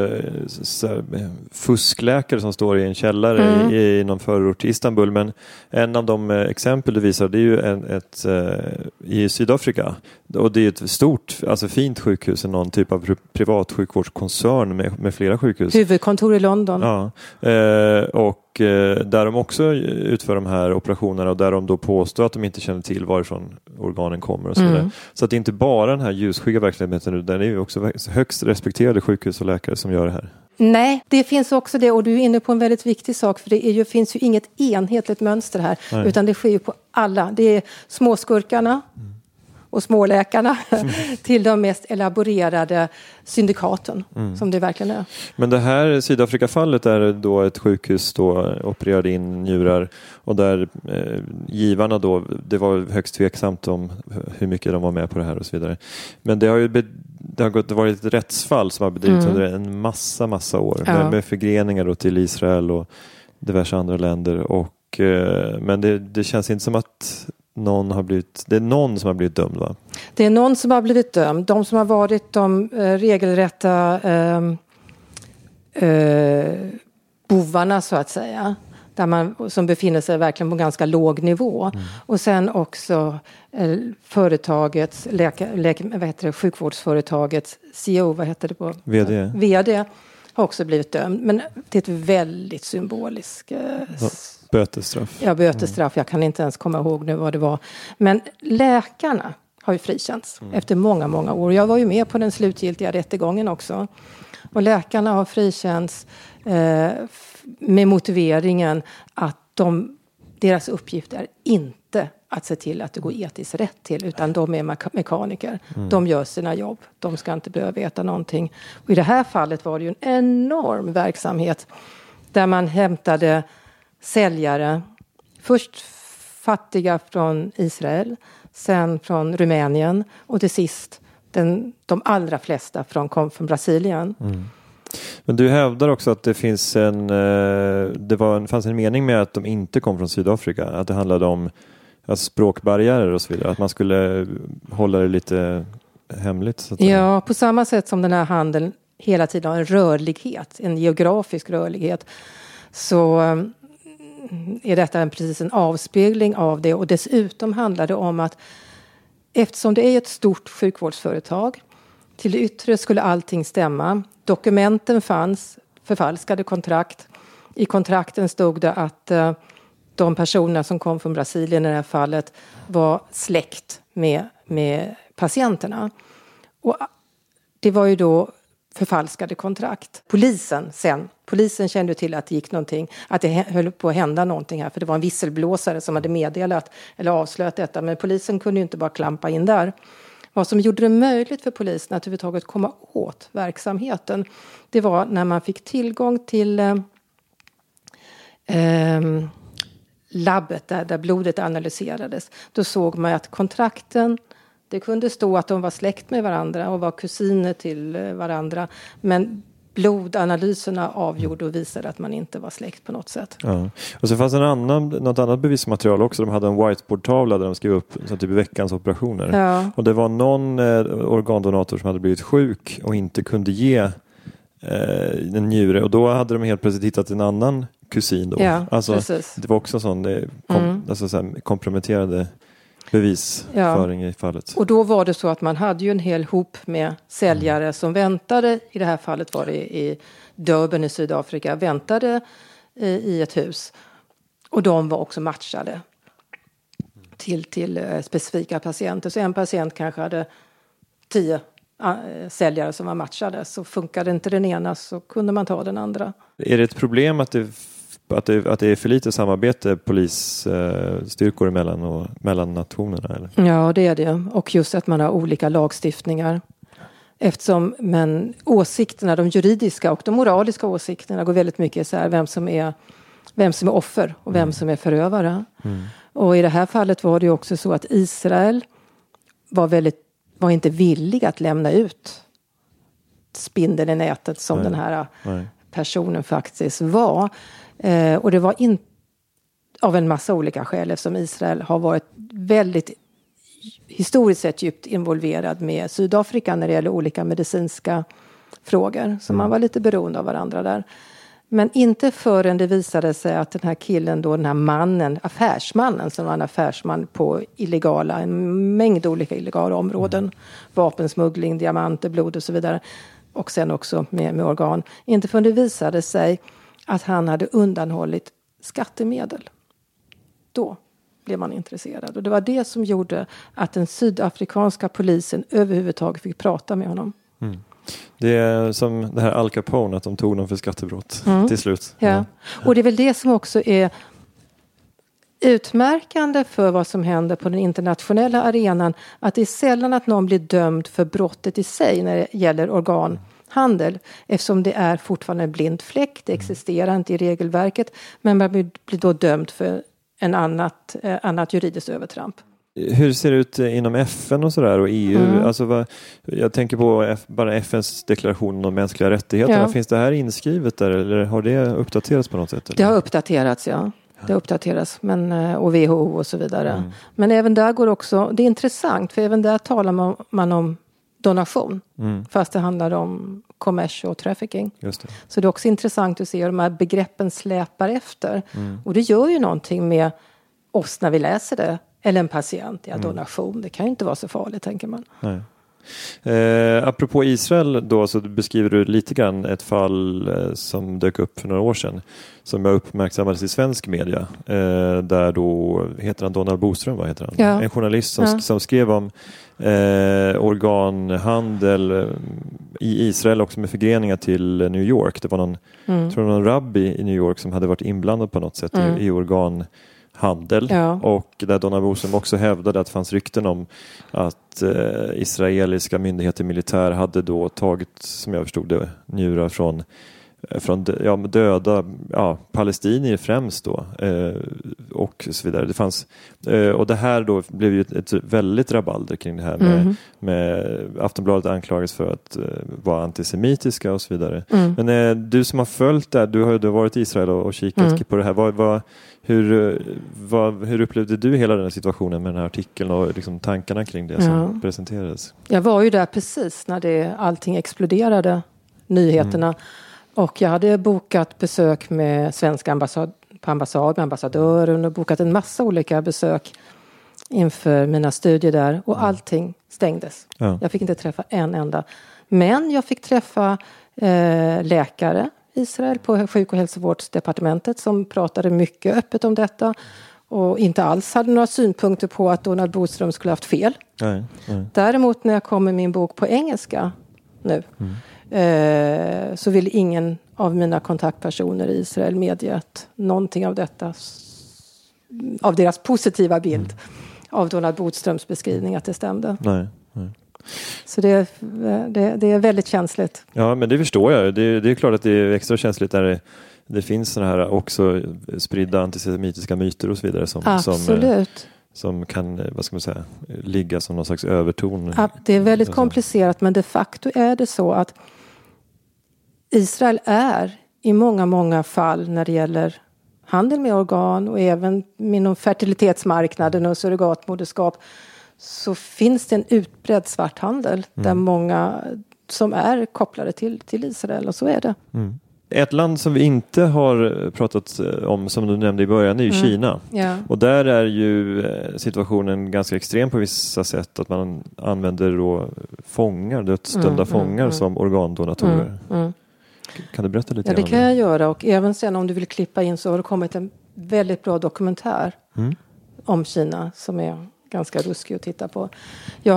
E: fuskläkare som står i en källare i någon förort i Istanbul, men en av de exempel du visar, det är ju i Sydafrika, och det är ett stort, alltså fint sjukhus, någon typ av privat sjukvårdskoncern med flera sjukhus.
G: Huvudkontor i London.
E: Ja, och där de också utför de här operationerna, och där de då påstår att de inte känner till varifrån organen kommer och så vidare. Så att det är inte bara den här ljusskygga verksamheten, utan det är ju också högst respekterade sjukhus och läkare som gör det här.
G: Nej, det finns också det, och du är inne på en väldigt viktig sak, för det finns ju inget enhetligt mönster här. Nej. Utan det sker ju på alla. Det är småskurkarna och småläkarna till de mest elaborerade syndikaten som det verkligen är.
E: Men det här Sydafrika-fallet är då ett sjukhus då opererade in njurar, och där givarna då, det var högst tveksamt om hur mycket de var med på det här och så vidare. Men det har ju varit ett rättsfall som har bedrivits under en massa år med förgreningar då till Israel och diverse andra länder, och men det känns inte som att det är någon som har blivit dömd, va?
G: Det är någon som har blivit dömd. De som har varit de regelrätta bovarna, så att säga. Som befinner sig verkligen på ganska låg nivå. Och sen också företagets sjukvårdsföretagets CEO, vad heter det på? VD har också blivit dömd. Men det är ett väldigt symboliskt
E: bötesstraff.
G: Ja, bötesstraff. Jag kan inte ens komma ihåg nu vad det var. Men läkarna har ju frikänts efter många år. Jag var ju med på den slutgiltiga rättegången också. Och läkarna har frikänts med motiveringen att deras uppgift är inte att se till att det går etiskt rätt till, utan de är mekaniker. De gör sina jobb. De ska inte behöva veta någonting. Och i det här fallet var det ju en enorm verksamhet där man hämtade säljare, först fattiga från Israel, sen från Rumänien och till sist de allra flesta kom från Brasilien.
E: Men du hävdar också att det fanns en mening med att de inte kom från Sydafrika, att det handlade om språkbarriärer och så vidare, att man skulle hålla det lite hemligt, så att
G: ja, på samma sätt som den här handeln hela tiden har en rörlighet, en geografisk rörlighet, så är detta precis en avspegling av det. Och dessutom handlar det om att eftersom det är ett stort sjukvårdsföretag, till det yttre skulle allting stämma. Dokumenten fanns, förfalskade kontrakt. I kontrakten stod det att de personer som kom från Brasilien i det här fallet var släkt med patienterna. Och det var ju då förfalskade kontrakt. Polisen kände till att det gick någonting, att det höll på att hända någonting här, för det var en visselblåsare som hade meddelat eller avslöjat detta, men polisen kunde ju inte bara klampa in där. Vad som gjorde det möjligt för polisen att överhuvudtaget komma åt verksamheten, det var när man fick tillgång till labbet där blodet analyserades. Då såg man att kontrakten, det kunde stå att de var släkt med varandra och var kusiner till varandra. Men blodanalyserna avgjorde och visade att man inte var släkt på något sätt.
E: Ja. Och så fanns något annat bevismaterial också. De hade en whiteboardtavla där de skrev upp så typ veckans operationer. Ja. Och det var någon organdonator som hade blivit sjuk och inte kunde ge en njure. Och då hade de helt plötsligt hittat en annan kusin då.
G: Ja,
E: alltså,
G: precis.
E: Det var också sån alltså så här komprometterande bevisföring i fallet.
G: Och då var det så att man hade ju en hel hop med säljare som väntade, i det här fallet var det i Durban i Sydafrika, väntade i ett hus. Och de var också matchade till specifika patienter. Så en patient kanske hade 10 säljare som var matchade. Så funkade inte den ena så kunde man ta den andra.
E: Är det ett problem att det är för lite samarbete polisstyrkor emellan och mellan nationerna? Eller?
G: Ja, det är det. Och just att man har olika lagstiftningar. Men åsikterna, de juridiska och de moraliska åsikterna går väldigt mycket så här, vem som är offer och vem som är förövare. Och i det här fallet var det ju också så att Israel var inte villig att lämna ut spindeln i nätet som den här personen faktiskt var. Och det var inte av en massa olika skäl, eftersom Israel har varit väldigt historiskt sett djupt involverad med Sydafrika när det gäller olika medicinska frågor. Så man var lite beroende av varandra där. Men inte förrän det visade sig att den här killen då, den här mannen, affärsmannen som var en affärsman på en mängd olika illegala områden. Vapensmuggling, diamanter, blod och så vidare. Och sen också med organ. Inte förrän det visade sig att han hade undanhållit skattemedel. Då blev man intresserad. Och det var det som gjorde att den sydafrikanska polisen överhuvudtaget fick prata med honom.
E: Mm. Det är som det här Al Capone, att de tog dem för skattebrott till slut.
G: Ja. Och det är väl det som också är utmärkande för vad som händer på den internationella arenan. Att det är sällan att någon blir dömd för brottet i sig när det gäller organhandel. Eftersom det är fortfarande en blind fläck, det existerar inte i regelverket. Men man blir då dömd för en annat juridiskt övertramp.
E: Hur ser det ut inom FN och sådär och EU? Alltså jag tänker på bara FNs deklaration om mänskliga rättigheter.
G: Ja.
E: Finns det här inskrivet där eller har det uppdaterats på något sätt? Eller?
G: Det har uppdaterats, ja. Det har uppdaterats, och WHO och så vidare. Men även där går också, det är intressant för även där talar man om donation. Fast det handlar om commerce och trafficking.
E: Just det.
G: Så det är också intressant att se hur de här begreppen släpar efter. Och det gör ju någonting med oss när vi läser det. Eller en patient, donation. Det kan ju inte vara så farligt, tänker man.
E: Nej. Apropå Israel då, så beskriver du lite grann ett fall som dök upp för några år sedan. Som jag uppmärksammades i svensk media. Där då, heter han Donald Boström, vad heter han?
G: Ja.
E: En journalist som skrev om organhandel i Israel också med förgreningar till New York. Det var någon rabbi i New York som hade varit inblandad på något sätt i organhandel. Och där Donald Boström också hävdade att det fanns rykten om att israeliska myndigheter militär hade då tagit, som jag förstod det, njurar från döda palestinier främst då och så vidare. Det fanns och det här då blev ju ett väldigt rabalder kring det här med Aftonbladet anklagades för att vara antisemitiska och så vidare. Men du som har följt det, du har varit i Israel och kikat på det här. Hur upplevde du hela den här situationen med den här artikeln och liksom tankarna kring det som presenterades?
G: Jag var ju där precis när allting exploderade, nyheterna. Och jag hade bokat besök med svenska ambassadören och bokat en massa olika besök inför mina studier där. Och allting stängdes. Ja. Jag fick inte träffa en enda. Men jag fick träffa läkare i Israel på sjuk- och hälsovårdsdepartementet som pratade mycket öppet om detta. Och inte alls hade några synpunkter på att Donald Boström skulle haft fel.
E: Nej.
G: Däremot när jag kom med min bok på engelska nu. Så vill ingen av mina kontaktpersoner i Israel medge att någonting av detta, av deras positiva bild av Donald Boströms beskrivning, att det stämde.
E: Nej.
G: Så det är väldigt känsligt.
E: Ja, men det förstår jag. Det är klart att det är extra känsligt där det finns såna här också spridda antisemitiska myter och så vidare som kan, vad ska man säga, ligga som någon slags överton.
G: Ja, det är väldigt komplicerat, men de facto är det så att Israel är i många fall när det gäller handel med organ och även inom fertilitetsmarknaden och surrogatmoderskap, så finns det en utbredd svarthandel där många som är kopplade till Israel, och så är det.
E: Ett land som vi inte har pratat om, som du nämnde i början, är ju Kina.
G: Ja.
E: Och där är ju situationen ganska extrem på vissa sätt, att man använder då dödsdömda fångar som organdonatorer. Kan du berätta lite?
G: Ja, det kan jag göra, och även sen om du vill klippa in så har det kommit en väldigt bra dokumentär om Kina som är ganska ruskig att titta på. Jag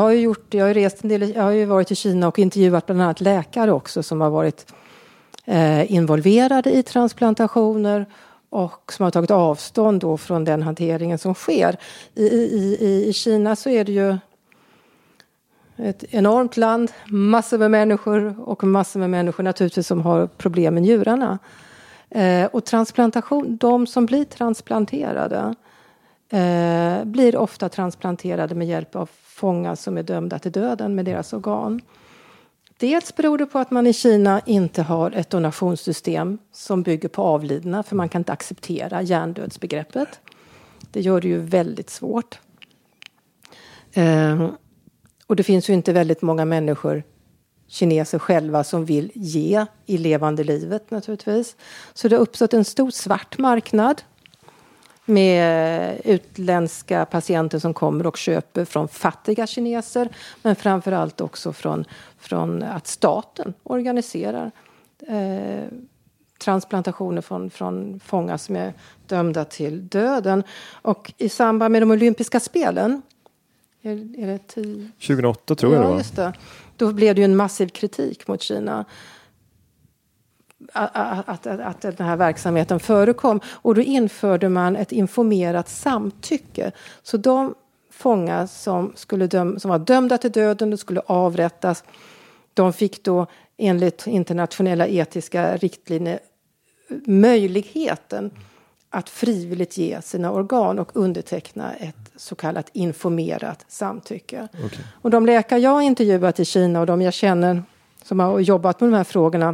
G: har ju varit i Kina och intervjuat bland annat läkare också som har varit involverade i transplantationer och som har tagit avstånd då från den hanteringen som sker. I Kina så är det ju ett enormt land, massor med människor och massor med människor naturligtvis som har problem med njurarna. Och transplantation, de som blir transplanterade blir ofta transplanterade med hjälp av fångar som är dömda till döden med deras organ. Dels beror det på att man i Kina inte har ett donationssystem som bygger på avlidna, för man kan inte acceptera hjärndödsbegreppet. Det gör det ju väldigt svårt. Och det finns ju inte väldigt många människor, kineser själva, som vill ge i levande livet naturligtvis. Så det har uppstått en stor svart marknad med utländska patienter som kommer och köper från fattiga kineser, men framförallt också från att staten organiserar transplantationer från fångar som är dömda till döden. Och i samband med de olympiska spelen, är det
E: 2008 tror jag det var.
G: Just det. Då blev det ju en massiv kritik mot Kina att den här verksamheten förekom. Och då införde man ett informerat samtycke. Så de fångar som var dömda till döden och skulle avrättas, de fick då enligt internationella etiska riktlinjer möjligheten att frivilligt ge sina organ och underteckna ett så kallat informerat samtycke. Okay. Och de läkare jag har intervjuat i Kina och de jag känner som har jobbat med de här frågorna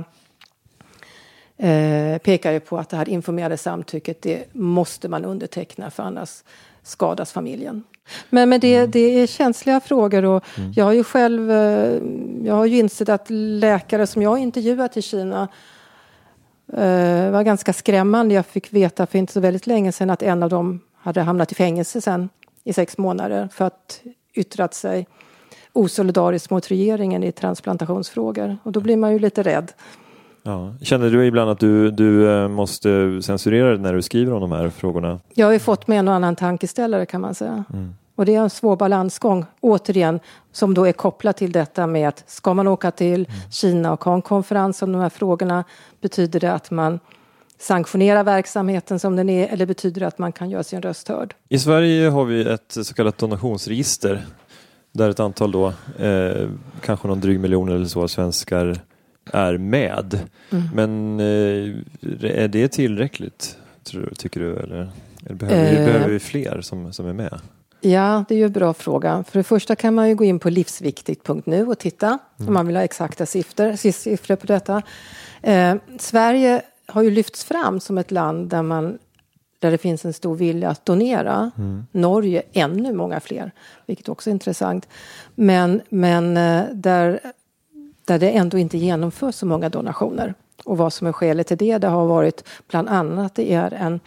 G: pekar ju på att det här informerade samtycket, det måste man underteckna, för annars skadas familjen. Men det är känsliga frågor, och jag har ju själv insett att läkare som jag har intervjuat i Kina var ganska skrämmande. Jag fick veta för inte så väldigt länge sedan att en av dem hade hamnat i fängelse sen i 6 månader för att yttrat sig osolidariskt mot regeringen i transplantationsfrågor. Och då blir man ju lite rädd.
E: Ja. Känner du ibland att du måste censurera det när du skriver om de här frågorna?
G: Jag har ju fått med en och annan tankeställare, kan man säga. Och det är en svår balansgång, återigen, som då är kopplad till detta med att ska man åka till Kina och ha en konferens om de här frågorna, betyder det att man sanktionerar verksamheten som den är, eller betyder det att man kan göra sin röst hörd?
E: I Sverige har vi ett så kallat donationsregister där ett antal då, kanske någon dryg miljon eller så, svenskar är med. Men är det tillräckligt, tycker du? Eller behöver vi fler som är med?
G: Ja, det är ju en bra fråga. För det första kan man ju gå in på livsviktigt.nu och titta om man vill ha exakta siffror på detta. Sverige har ju lyfts fram som ett land där det finns en stor vilja att donera. Norge ännu många fler, vilket också är intressant. Men där det ändå inte genomförs så många donationer. Och vad som är skälet till det har varit bland annat det är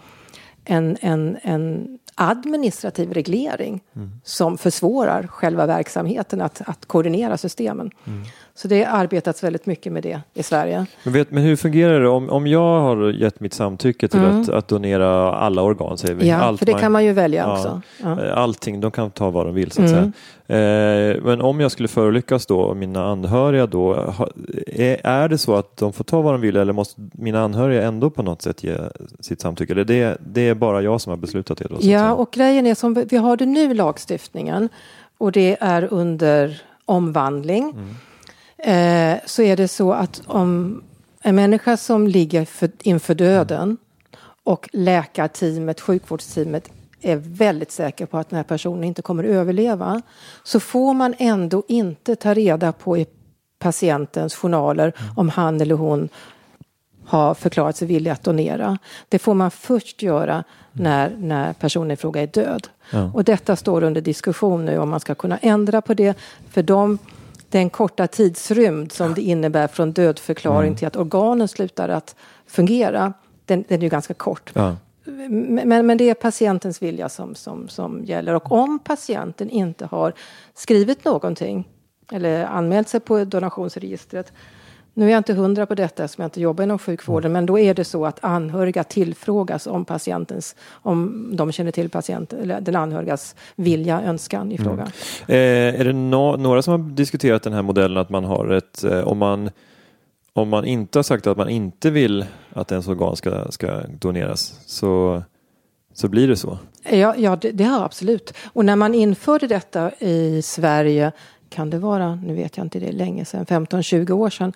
G: en administrativ reglering som försvårar själva verksamheten att koordinera systemen. Så det har arbetats väldigt mycket med det i Sverige.
E: Men hur fungerar det om jag har gett mitt samtycke till att donera alla organ, säger vi?
G: Ja, för det kan man ju välja också.
E: Ja. Allting, de kan ta vad de vill så att säga. Men om jag skulle förolyckas då, och mina anhöriga då, är det så att de får ta vad de vill, eller måste mina anhöriga ändå på något sätt ge sitt samtycke? Eller det är bara jag som har beslutat det då?
G: Ja, och grejen är som vi har det nu, lagstiftningen, och det är under omvandling. Så är det så att om en människa som ligger inför döden och läkarteamet, sjukvårdsteamet är väldigt säker på att den här personen inte kommer att överleva, så får man ändå inte ta reda på i patientens journaler om han eller hon har förklarat sig villig att donera. Det får man först göra när personen i fråga är död. Ja. Och detta står under diskussion nu om man ska kunna ändra på det, för den korta tidsrymd som det innebär från dödförklaring till att organen slutar att fungera, den är ju ganska kort. Ja. Men det är patientens vilja som gäller. Och om patienten inte har skrivit någonting eller anmält sig på donationsregistret, nu är jag inte 100 på detta som jag inte jobbar inom sjukvården, men då är det så att anhöriga tillfrågas om de känner till eller den anhörigas vilja, önskan i frågan.
E: Är det några som har diskuterat den här modellen att man har ett, om man inte har sagt att man inte vill att ens organ ska doneras, så blir det så?
G: Ja, det har absolut. Och när man införde detta i Sverige, kan det vara, nu vet jag inte, det är länge sedan, 15-20 år sedan,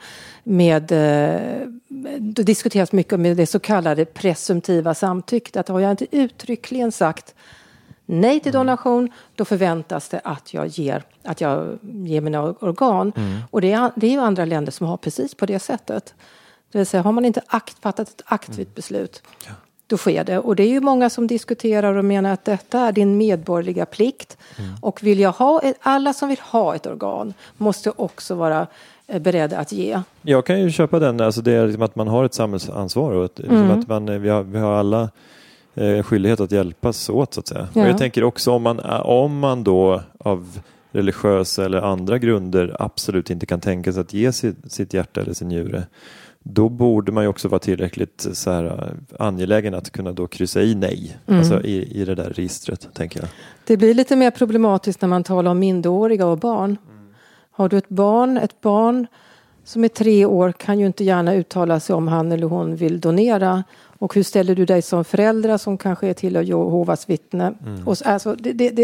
G: det diskuteras mycket med det så kallade presumtiva samtycket. Att har jag inte uttryckligen sagt nej till donation, då förväntas det att jag ger mina organ. Och det är ju andra länder som har precis på det sättet. Det vill säga, har man inte fattat ett aktivt beslut, då sker det. Och det är ju många som diskuterar och menar att detta är din medborgerliga plikt. Och alla som vill ha ett organ måste också vara beredda att ge.
E: Jag kan ju köpa den, alltså det är liksom att man har ett samhällsansvar och liksom att vi har alla skyldighet att hjälpas åt så att säga. Ja. Och jag tänker också om man då av religiösa eller andra grunder absolut inte kan tänka sig att ge sitt hjärta eller sin njure, då borde man ju också vara tillräckligt så här angelägen att kunna då kryssa i nej. Alltså i det där registret, tänker jag.
G: Det blir lite mer problematiskt när man talar om minderåriga och barn. Har du ett barn som är 3 år kan ju inte gärna uttala sig om han eller hon vill donera. Och hur ställer du dig som föräldrar som kanske är till Jehovas vittne? Och alltså,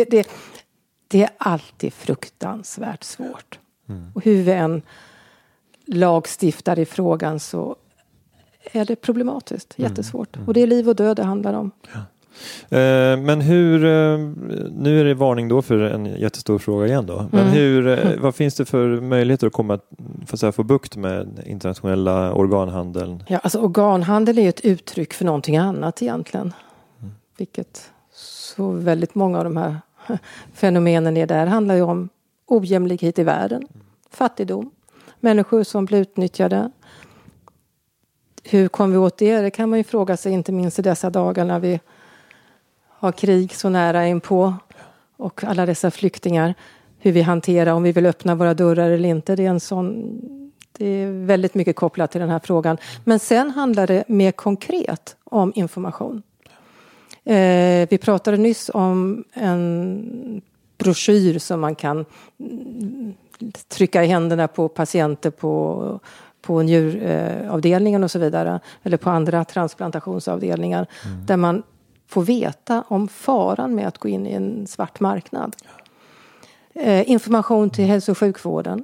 G: det är alltid fruktansvärt svårt. Och hur vi än lagstiftar i frågan så är det problematiskt. Jättesvårt. Och det är liv och död det handlar om.
E: Ja. Men nu är det varning då för en jättestor fråga igen då. Men vad finns det för möjligheter att få bukt med internationella organhandeln?
G: Ja, alltså organhandel är ju ett uttryck för någonting annat egentligen. Vilket så väldigt många av de här fenomenen är där. Det handlar ju om ojämlikhet i världen, fattigdom, människor som blir utnyttjade. Hur kommer vi åt det? Det kan man ju fråga sig, inte minst i dessa dagar när vi har krig så nära inpå och alla dessa flyktingar. Hur vi hanterar, om vi vill öppna våra dörrar eller inte. Det är väldigt mycket kopplat till den här frågan. Men sen handlar det mer konkret om information. Vi pratade nyss om en broschyr som man kan trycka i händerna på patienter på njuravdelningen och så vidare. Eller på andra transplantationsavdelningar. Där man får veta om faran med att gå in i en svart marknad. Information till hälso- och sjukvården.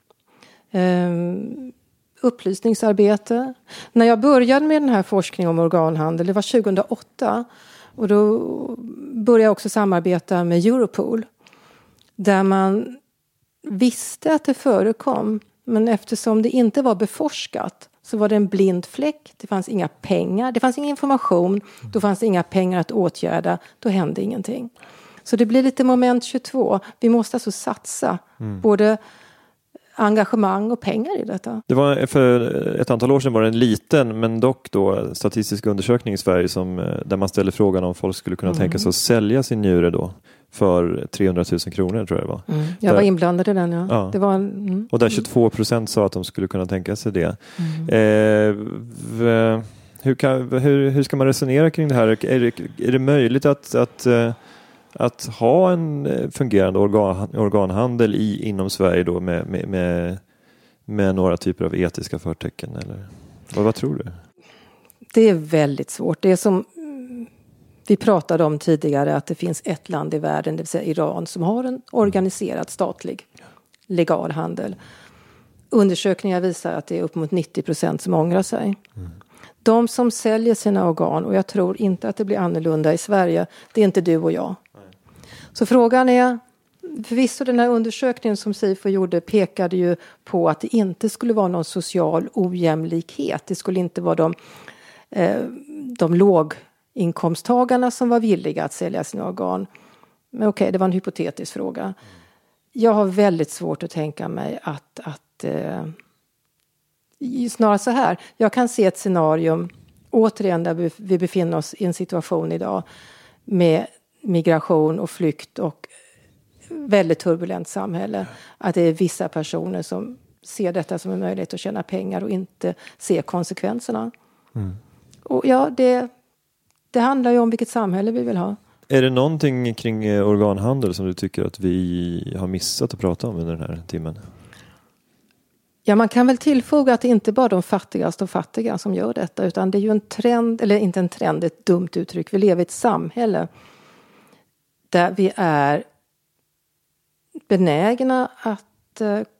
G: Upplysningsarbete. När jag började med den här forskningen om organhandel, det var 2008. Och då började jag också samarbeta med Europol. Där man visste att det förekom. Men eftersom det inte var beforskat så var det en blind fläck. Det fanns inga pengar. Det fanns ingen information. Då fanns det inga pengar att åtgärda. Då hände ingenting. Så det blir lite moment 22. Vi måste alltså satsa både engagemang och pengar i detta.
E: Det var för ett antal år sedan var det en liten men dock då statistisk undersökning i Sverige där man ställer frågan om folk skulle kunna tänka sig att sälja sin njure då för 300 000 kronor tror jag det var.
G: Jag var inblandad i den, ja. Det var
E: och där 22% sa att de skulle kunna tänka sig det. Hur ska man resonera kring det här? Är det möjligt att ha en fungerande organhandel inom Sverige då med några typer av etiska förtecken? Eller? Vad tror du?
G: Det är väldigt svårt. Det är som vi pratade om tidigare, att det finns ett land i världen, det vill säga Iran, som har en organiserad statlig legal handel. Undersökningar visar att det är upp mot 90% som ångrar sig. De som säljer sina organ, och jag tror inte att det blir annorlunda i Sverige, det är inte du och jag. Så frågan är, förvisso den här undersökningen som SIFO gjorde pekade ju på att det inte skulle vara någon social ojämlikhet. Det skulle inte vara de låginkomsttagarna som var villiga att sälja sina organ. Men okej, det var en hypotetisk fråga. Jag har väldigt svårt att tänka mig att snarare så här. Jag kan se ett scenario, återigen där vi befinner oss i en situation idag med migration och flykt och väldigt turbulent samhälle. Att det är vissa personer som ser detta som en möjlighet att tjäna pengar och inte ser konsekvenserna. Och ja, det handlar ju om vilket samhälle vi vill ha.
E: Är det någonting kring organhandel som du tycker att vi har missat att prata om under den här timmen?
G: Ja, man kan väl tillfoga att det inte bara de fattigaste och fattiga som gör detta, utan det är ju en trend, eller inte en trend, ett dumt uttryck. Vi lever i ett samhälle där vi är benägna att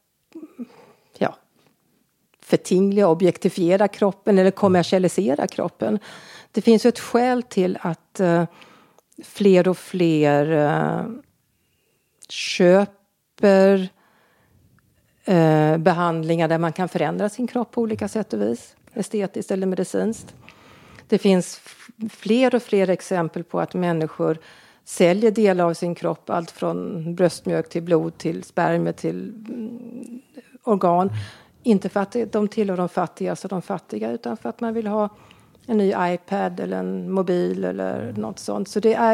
G: förtingliga, objektifiera kroppen eller kommersialisera kroppen. Det finns ju ett skäl till att fler och fler köper behandlingar där man kan förändra sin kropp på olika sätt och vis. Estetiskt eller medicinskt. Det finns fler och fler exempel på att människor säljer delar av sin kropp, allt från bröstmjölk till blod till spermier till organ. Inte för att de tillhör de fattigaste och de fattiga, utan för att man vill ha en ny iPad eller en mobil eller något sånt. Så det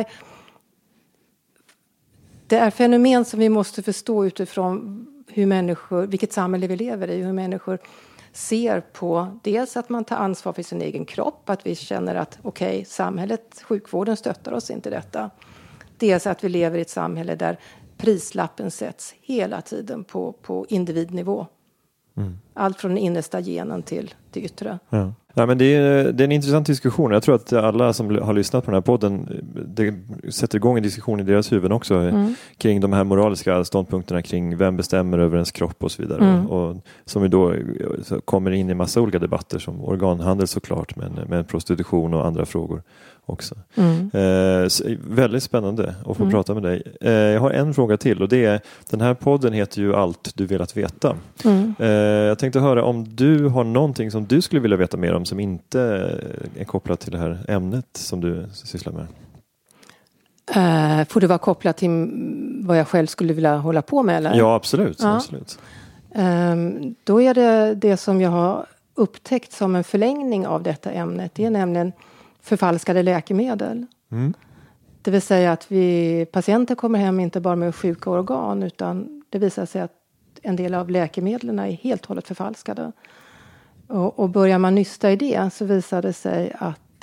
G: är fenomen som vi måste förstå utifrån hur människor, vilket samhälle vi lever i, hur människor ser på dels att man tar ansvar för sin egen kropp, att vi känner att okej, samhället, sjukvården stöttar oss inte detta. Dels att vi lever i ett samhälle där prislappen sätts hela tiden på individnivå. Allt från den innersta genen till det yttre.
E: Ja, men det är en intressant diskussion. Jag tror att alla som har lyssnat på den här podden, det sätter igång en diskussion i deras huvuden också kring de här moraliska ståndpunkterna kring vem bestämmer över ens kropp och så vidare. Och som ju då kommer in i massa olika debatter som organhandel såklart, men prostitution och andra frågor också. Väldigt spännande att få prata med dig. Jag har en fråga till, och det är, den här podden heter ju Allt du velat veta. Jag tänkte höra om du har någonting som du skulle vilja veta mer om som inte är kopplat till det här ämnet som du sysslar med.
G: Får det vara kopplat till vad jag själv skulle vilja hålla på med? Eller?
E: Ja, absolut. Absolut.
G: Då är det som jag har upptäckt som en förlängning av detta ämnet. Det är nämligen förfalskade läkemedel. Det vill säga att patienter kommer hem inte bara med sjuka organ, utan det visar sig att en del av läkemedlen är helt och hållet förfalskade. Och börjar man nysta i det så visar det sig att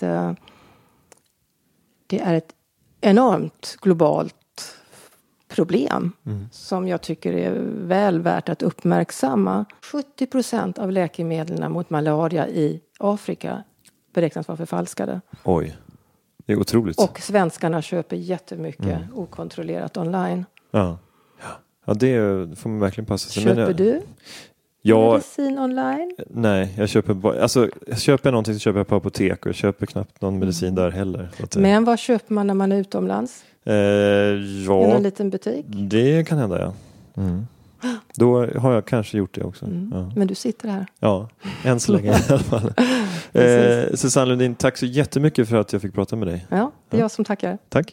G: det är ett enormt globalt problem som jag tycker är väl värt att uppmärksamma. 70% av läkemedlen mot malaria i Afrika beräknas vara förfalskade.
E: Oj, det är otroligt.
G: Och svenskarna köper jättemycket okontrollerat online.
E: Ja, det får man verkligen passa sig.
G: Köper du medicin online?
E: Nej, jag köper bara, köper jag någonting så köper jag på apotek, och jag köper knappt någon medicin där heller.
G: Men vad köper man när man är utomlands?
E: I
G: en liten butik?
E: Det kan hända, ja. Då har jag kanske gjort det också. Ja.
G: Men du sitter här.
E: Ja, än så länge i alla fall. Susanne Lundin, tack så jättemycket för att jag fick prata med dig.
G: Ja, det är jag som tackar.
E: Tack.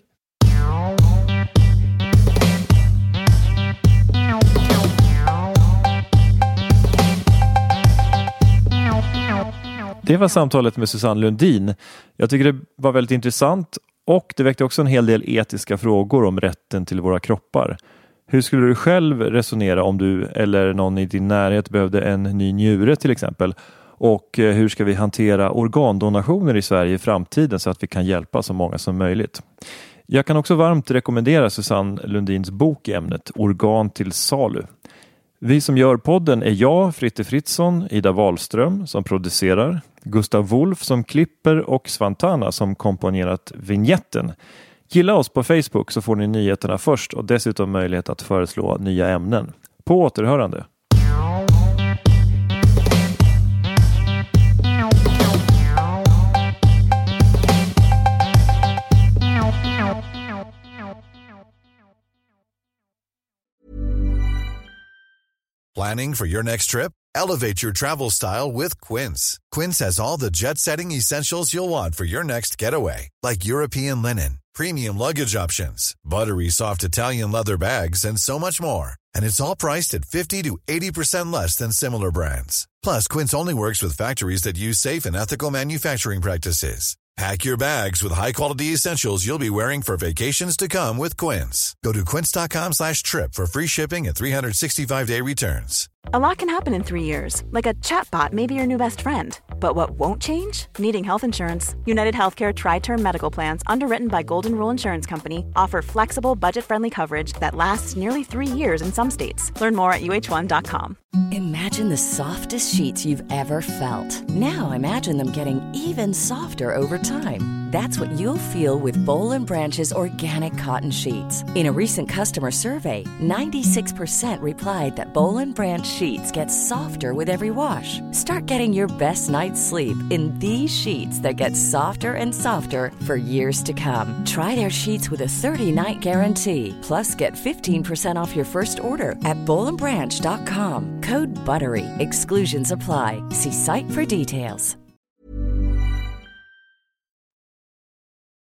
E: Det var samtalet med Susanne Lundin. Jag tycker det var väldigt intressant, och det väckte också en hel del etiska frågor om rätten till våra kroppar. Hur skulle du själv resonera om du eller någon i din närhet behövde en ny njure till exempel? Och hur ska vi hantera organdonationer i Sverige i framtiden så att vi kan hjälpa så många som möjligt? Jag kan också varmt rekommendera Susanne Lundins bok i ämnet Organ till salu. Vi som gör podden är jag, Fritte Fritzson, Ida Wahlström som producerar, Gustav Wolf som klipper och Svantana som komponerat vignetten. Gilla oss på Facebook så får ni nyheterna först och dessutom möjlighet att föreslå nya ämnen. På återhörande!
K: Planning for your next trip? Elevate your travel style with Quince. Quince has all the jet-setting essentials you'll want for your next getaway, like European linen, premium luggage options, buttery soft Italian leather bags, and so much more. And it's all priced at 50 to 80% less than similar brands. Plus, Quince only works with factories that use safe and ethical manufacturing practices. Pack your bags with high-quality essentials you'll be wearing for vacations to come with Quince. Go to quince.com/trip for free shipping and 365-day returns.
C: A lot can happen in 3 years, like a chatbot may be your new best friend. But what won't change? Needing health insurance. United Healthcare Tri-Term Medical Plans, underwritten by Golden Rule Insurance Company, offer flexible, budget-friendly coverage that lasts nearly 3 years in some states. Learn more at uh1.com.
L: Imagine the softest sheets you've ever felt. Now imagine them getting even softer over time. That's what you'll feel with Boll & Branch's organic cotton sheets. In a recent customer survey, 96% replied that Boll & Branch sheets get softer with every wash. Start getting your best night's sleep in these sheets that get softer and softer for years to come. Try their sheets with a 30-night guarantee. Plus, get 15% off your first order at bollandbranch.com. Code BUTTERY. Exclusions apply. See site for details.